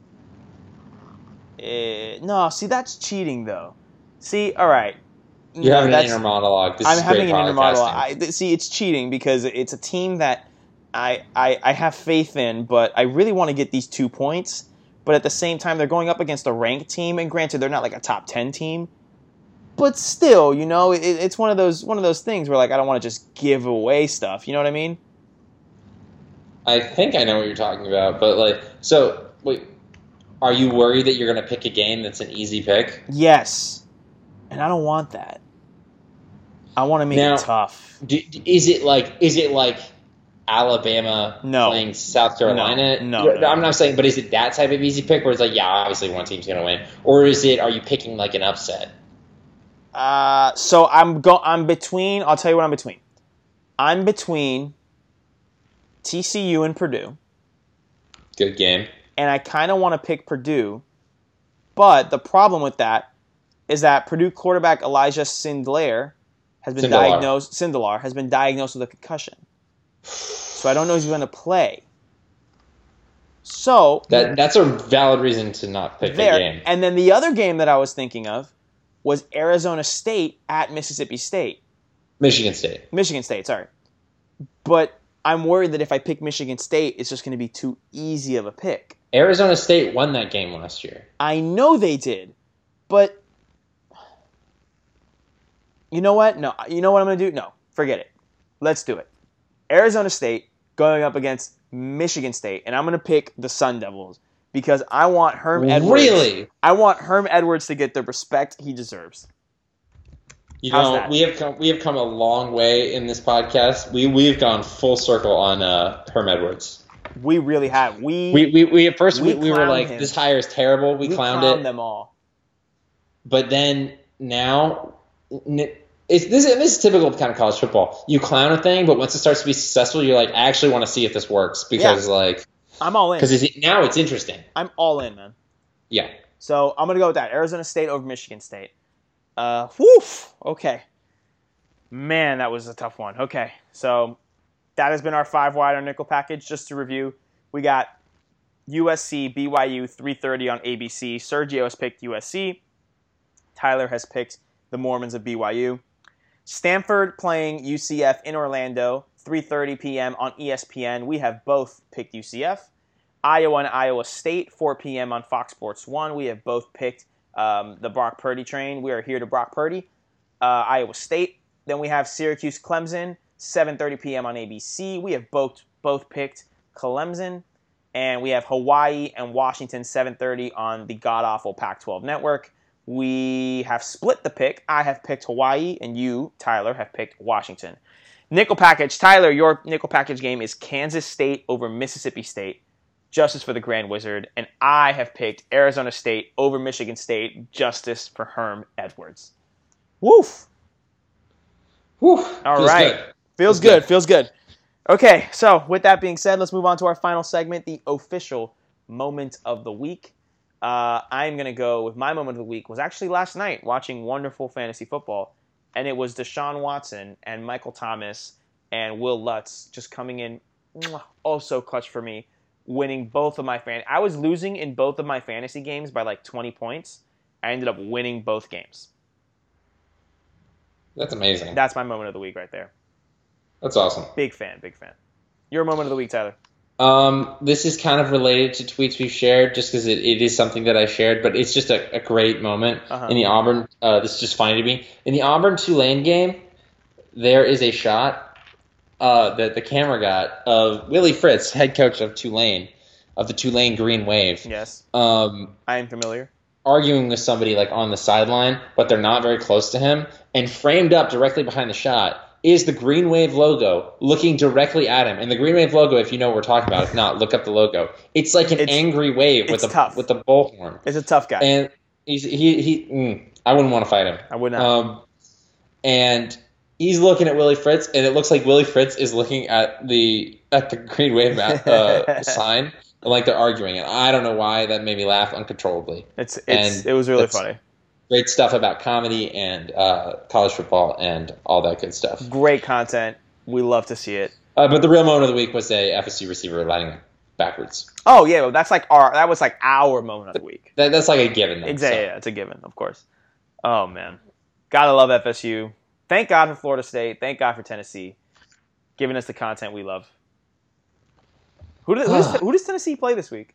Eh, no, see, that's cheating, though. See, all right.
You're
No,
having an
that's-
inner monologue. This
I'm
is
having
great
an inner monologue.
podcasting.
I, th- see, it's cheating because it's a team that I, I I have faith in, but I really want to get these two points. But at the same time, they're going up against a ranked team, and granted, they're not like a top ten team. But still, you know, it, it's one of those one of those things where like I don't want to just give away stuff. You know what I mean?
I think I know what you're talking about, but like, so wait, are you worried that you're going to pick a game that's an easy pick?
Yes, and I don't want that. I want to make
Now-
it tough.
Do, is it like is it like Alabama
No.
playing South Carolina?
No, no, no,
I'm
no.
not saying, but is it that type of easy pick where it's like, yeah, obviously one team's going to win, or is it? Are you picking like an upset?
Uh, so I'm go. I'm between. I'll tell you what I'm between. I'm between T C U and Purdue,
Good game.
and I kind of want to pick Purdue, but the problem with that is that Purdue quarterback Elijah Sindelar has been
Sindelar.
diagnosed. Sindelar has been diagnosed with a concussion, so I don't know if he's going to play. So
That that's a valid reason to not pick
there,
the game.
and then the other game that I was thinking of was Arizona State at Mississippi State.
Michigan State.
Michigan State, sorry. But I'm worried that if I pick Michigan State, it's just going to be too easy of a pick.
Arizona State won that game last year.
I know they did, but you know what? No, you know what I'm going to do? No, forget it. Let's do it. Arizona State going up against Michigan State, and I'm going to pick the Sun Devils because I want Herm Edwards.
Really?
I want Herm Edwards to get the respect he deserves.
You
How's
know,
that?
we have come we have come a long way in this podcast. We we've gone full circle on uh, Herm Edwards.
We really have. We
We we, we at first
We
we, we were
clowned
like,
him.
this hire is terrible. We,
we
clowned,
clowned
it,
them all.
but then now. n- It's, this, this is typical of kind of college football. You clown a thing, but once it starts to be successful, you're like, I actually want to see if this works because,
Yeah.
like,
I'm all in.
because now it's interesting.
I'm all in, man.
Yeah.
So I'm gonna go with that. Arizona State over Michigan State. Uh, woof. Okay. Man, that was a tough one. Okay, so that has been our five wide or nickel package. Just to review, we got U S C, B Y U, three thirty on A B C. Sergio has picked U S C. Tyler has picked the Mormons of B Y U. Stanford playing U C F in Orlando, three thirty p.m. on E S P N. We have both picked U C F. Iowa and Iowa State, four p.m. on Fox Sports one. We have both picked um, the Brock Purdy train. We are here to Brock Purdy. Uh, Iowa State. Then we have Syracuse Clemson, seven thirty p.m. on A B C. We have both both picked Clemson. And we have Hawaii and Washington, seven thirty on the god-awful Pac twelve network. We have split the pick. I have picked Hawaii, and you, Tyler, have picked Washington. Nickel package. Tyler, your nickel package game is Kansas State over Mississippi State. justice for the Grand Wizard, and I have picked Arizona State over Michigan State, justice for Herm Edwards. Woof.
Whew.
All
Feels
right.
good.
Feels
Feels
good.
good.
Feels good. Okay, so with that being said, let's move on to our final segment, the official moment of the week. Uh, I'm going to go with my moment of the week was actually last night watching wonderful fantasy football, and it was Deshaun Watson and Michael Thomas and Will Lutz just coming in mwah, oh so clutch for me, winning both of my fan. I was losing in both of my fantasy games by like twenty points. I ended up winning both games.
That's amazing.
That's my moment of the week right there.
That's awesome.
Big fan, big fan. Your moment of the week, Tyler.
Um, this is kind of related to tweets we've shared, just because it, it is something that I shared, but it's just a, a great moment
Uh-huh.
in the Auburn. Uh, this is just funny to me. In the Auburn Tulane game, there is a shot uh, that the camera got of Willie Fritz, head coach of Tulane, of the Tulane Green Wave,
Yes,
um,
I am familiar.
arguing with somebody like on the sideline, but they're not very close to him, and framed up directly behind the shot is the Green Wave logo looking directly at him. And the Green Wave logo, if you know what we're talking about, if not, look up the logo. It's like an
It's-
angry wave with
it's
a
tough.
with a bullhorn.
It's a tough guy.
And he's he he. Mm, I wouldn't want to fight him.
I would not.
Um, and he's looking at Willie Fritz, and it looks like Willie Fritz is looking at the at the Green Wave map, uh, sign, and like they're arguing. And I don't know why that made me laugh uncontrollably.
It's it's
and
it was really
that's-
funny.
Great stuff about comedy and uh, college football and all that good stuff.
Great content. We love to see it.
Uh, but the real moment of the week was a F S U receiver lining up backwards.
Oh yeah, well, that's like our that was like our moment of the week.
That, that's like a given. Though,
Exactly,
so.
yeah, it's a given, of course. Oh man, gotta love F S U. Thank God for Florida State. Thank God for Tennessee, giving us the content we love. Who, do, who, does, who does Tennessee play this week?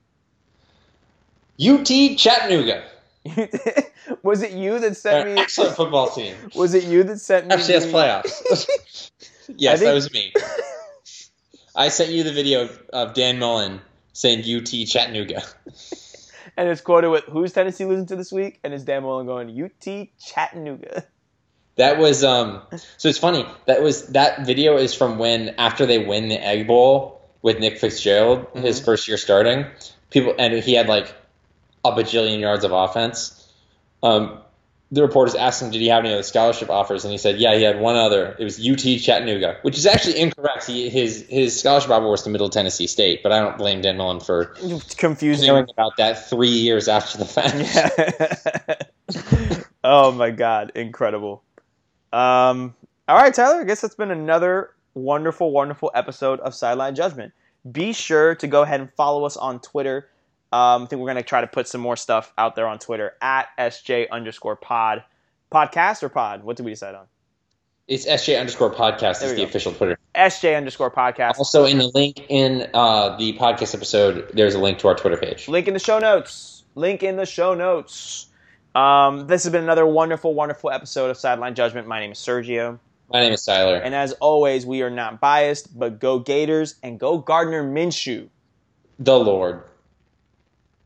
U T Chattanooga.
Was it you that
They're
sent
an
me?
excellent football team.
Was it you that sent me?
F C S
the-
playoffs.
I
yes,
think-
that was me. I sent you the video of, of Dan Mullen saying U T Chattanooga.
And it's quoted with, "Who's Tennessee losing to this week?" And it's Dan Mullen going, U T Chattanooga.
That was um. So it's funny. That was that video is from when after they win the Egg Bowl with Nick Fitzgerald,
Mm-hmm.
his first year starting. People and he had like a bajillion yards of offense. Um, the reporters asked him, "Did he have any other scholarship offers?" And he said, "Yeah, he had one other. It was U T Chattanooga," which is actually incorrect. He, his his scholarship offer was to Middle Tennessee State, but I don't blame Dan Mullen for
Confusing.
knowing about that three years after the fact.
Yeah. Oh my God, incredible. Um, all right, Tyler, I guess that's been another wonderful, wonderful episode of Sideline Judgment. Be sure to go ahead and follow us on Twitter. Um, I think we're going to try to put some more stuff out there on Twitter at S J underscore pod. Podcast or pod? What did we decide on?
It's S J underscore podcast
There
is
we
the
go.
official Twitter.
S J underscore podcast.
Also, in the link in uh, the podcast episode, there's a link to our Twitter page.
Link in the show notes. Link in the show notes. Um, this has been another wonderful, wonderful episode of Sideline Judgment. My name is Sergio.
My name is Tyler.
And as always, we are not biased, but go Gators and go Gardner Minshew.
The Lord.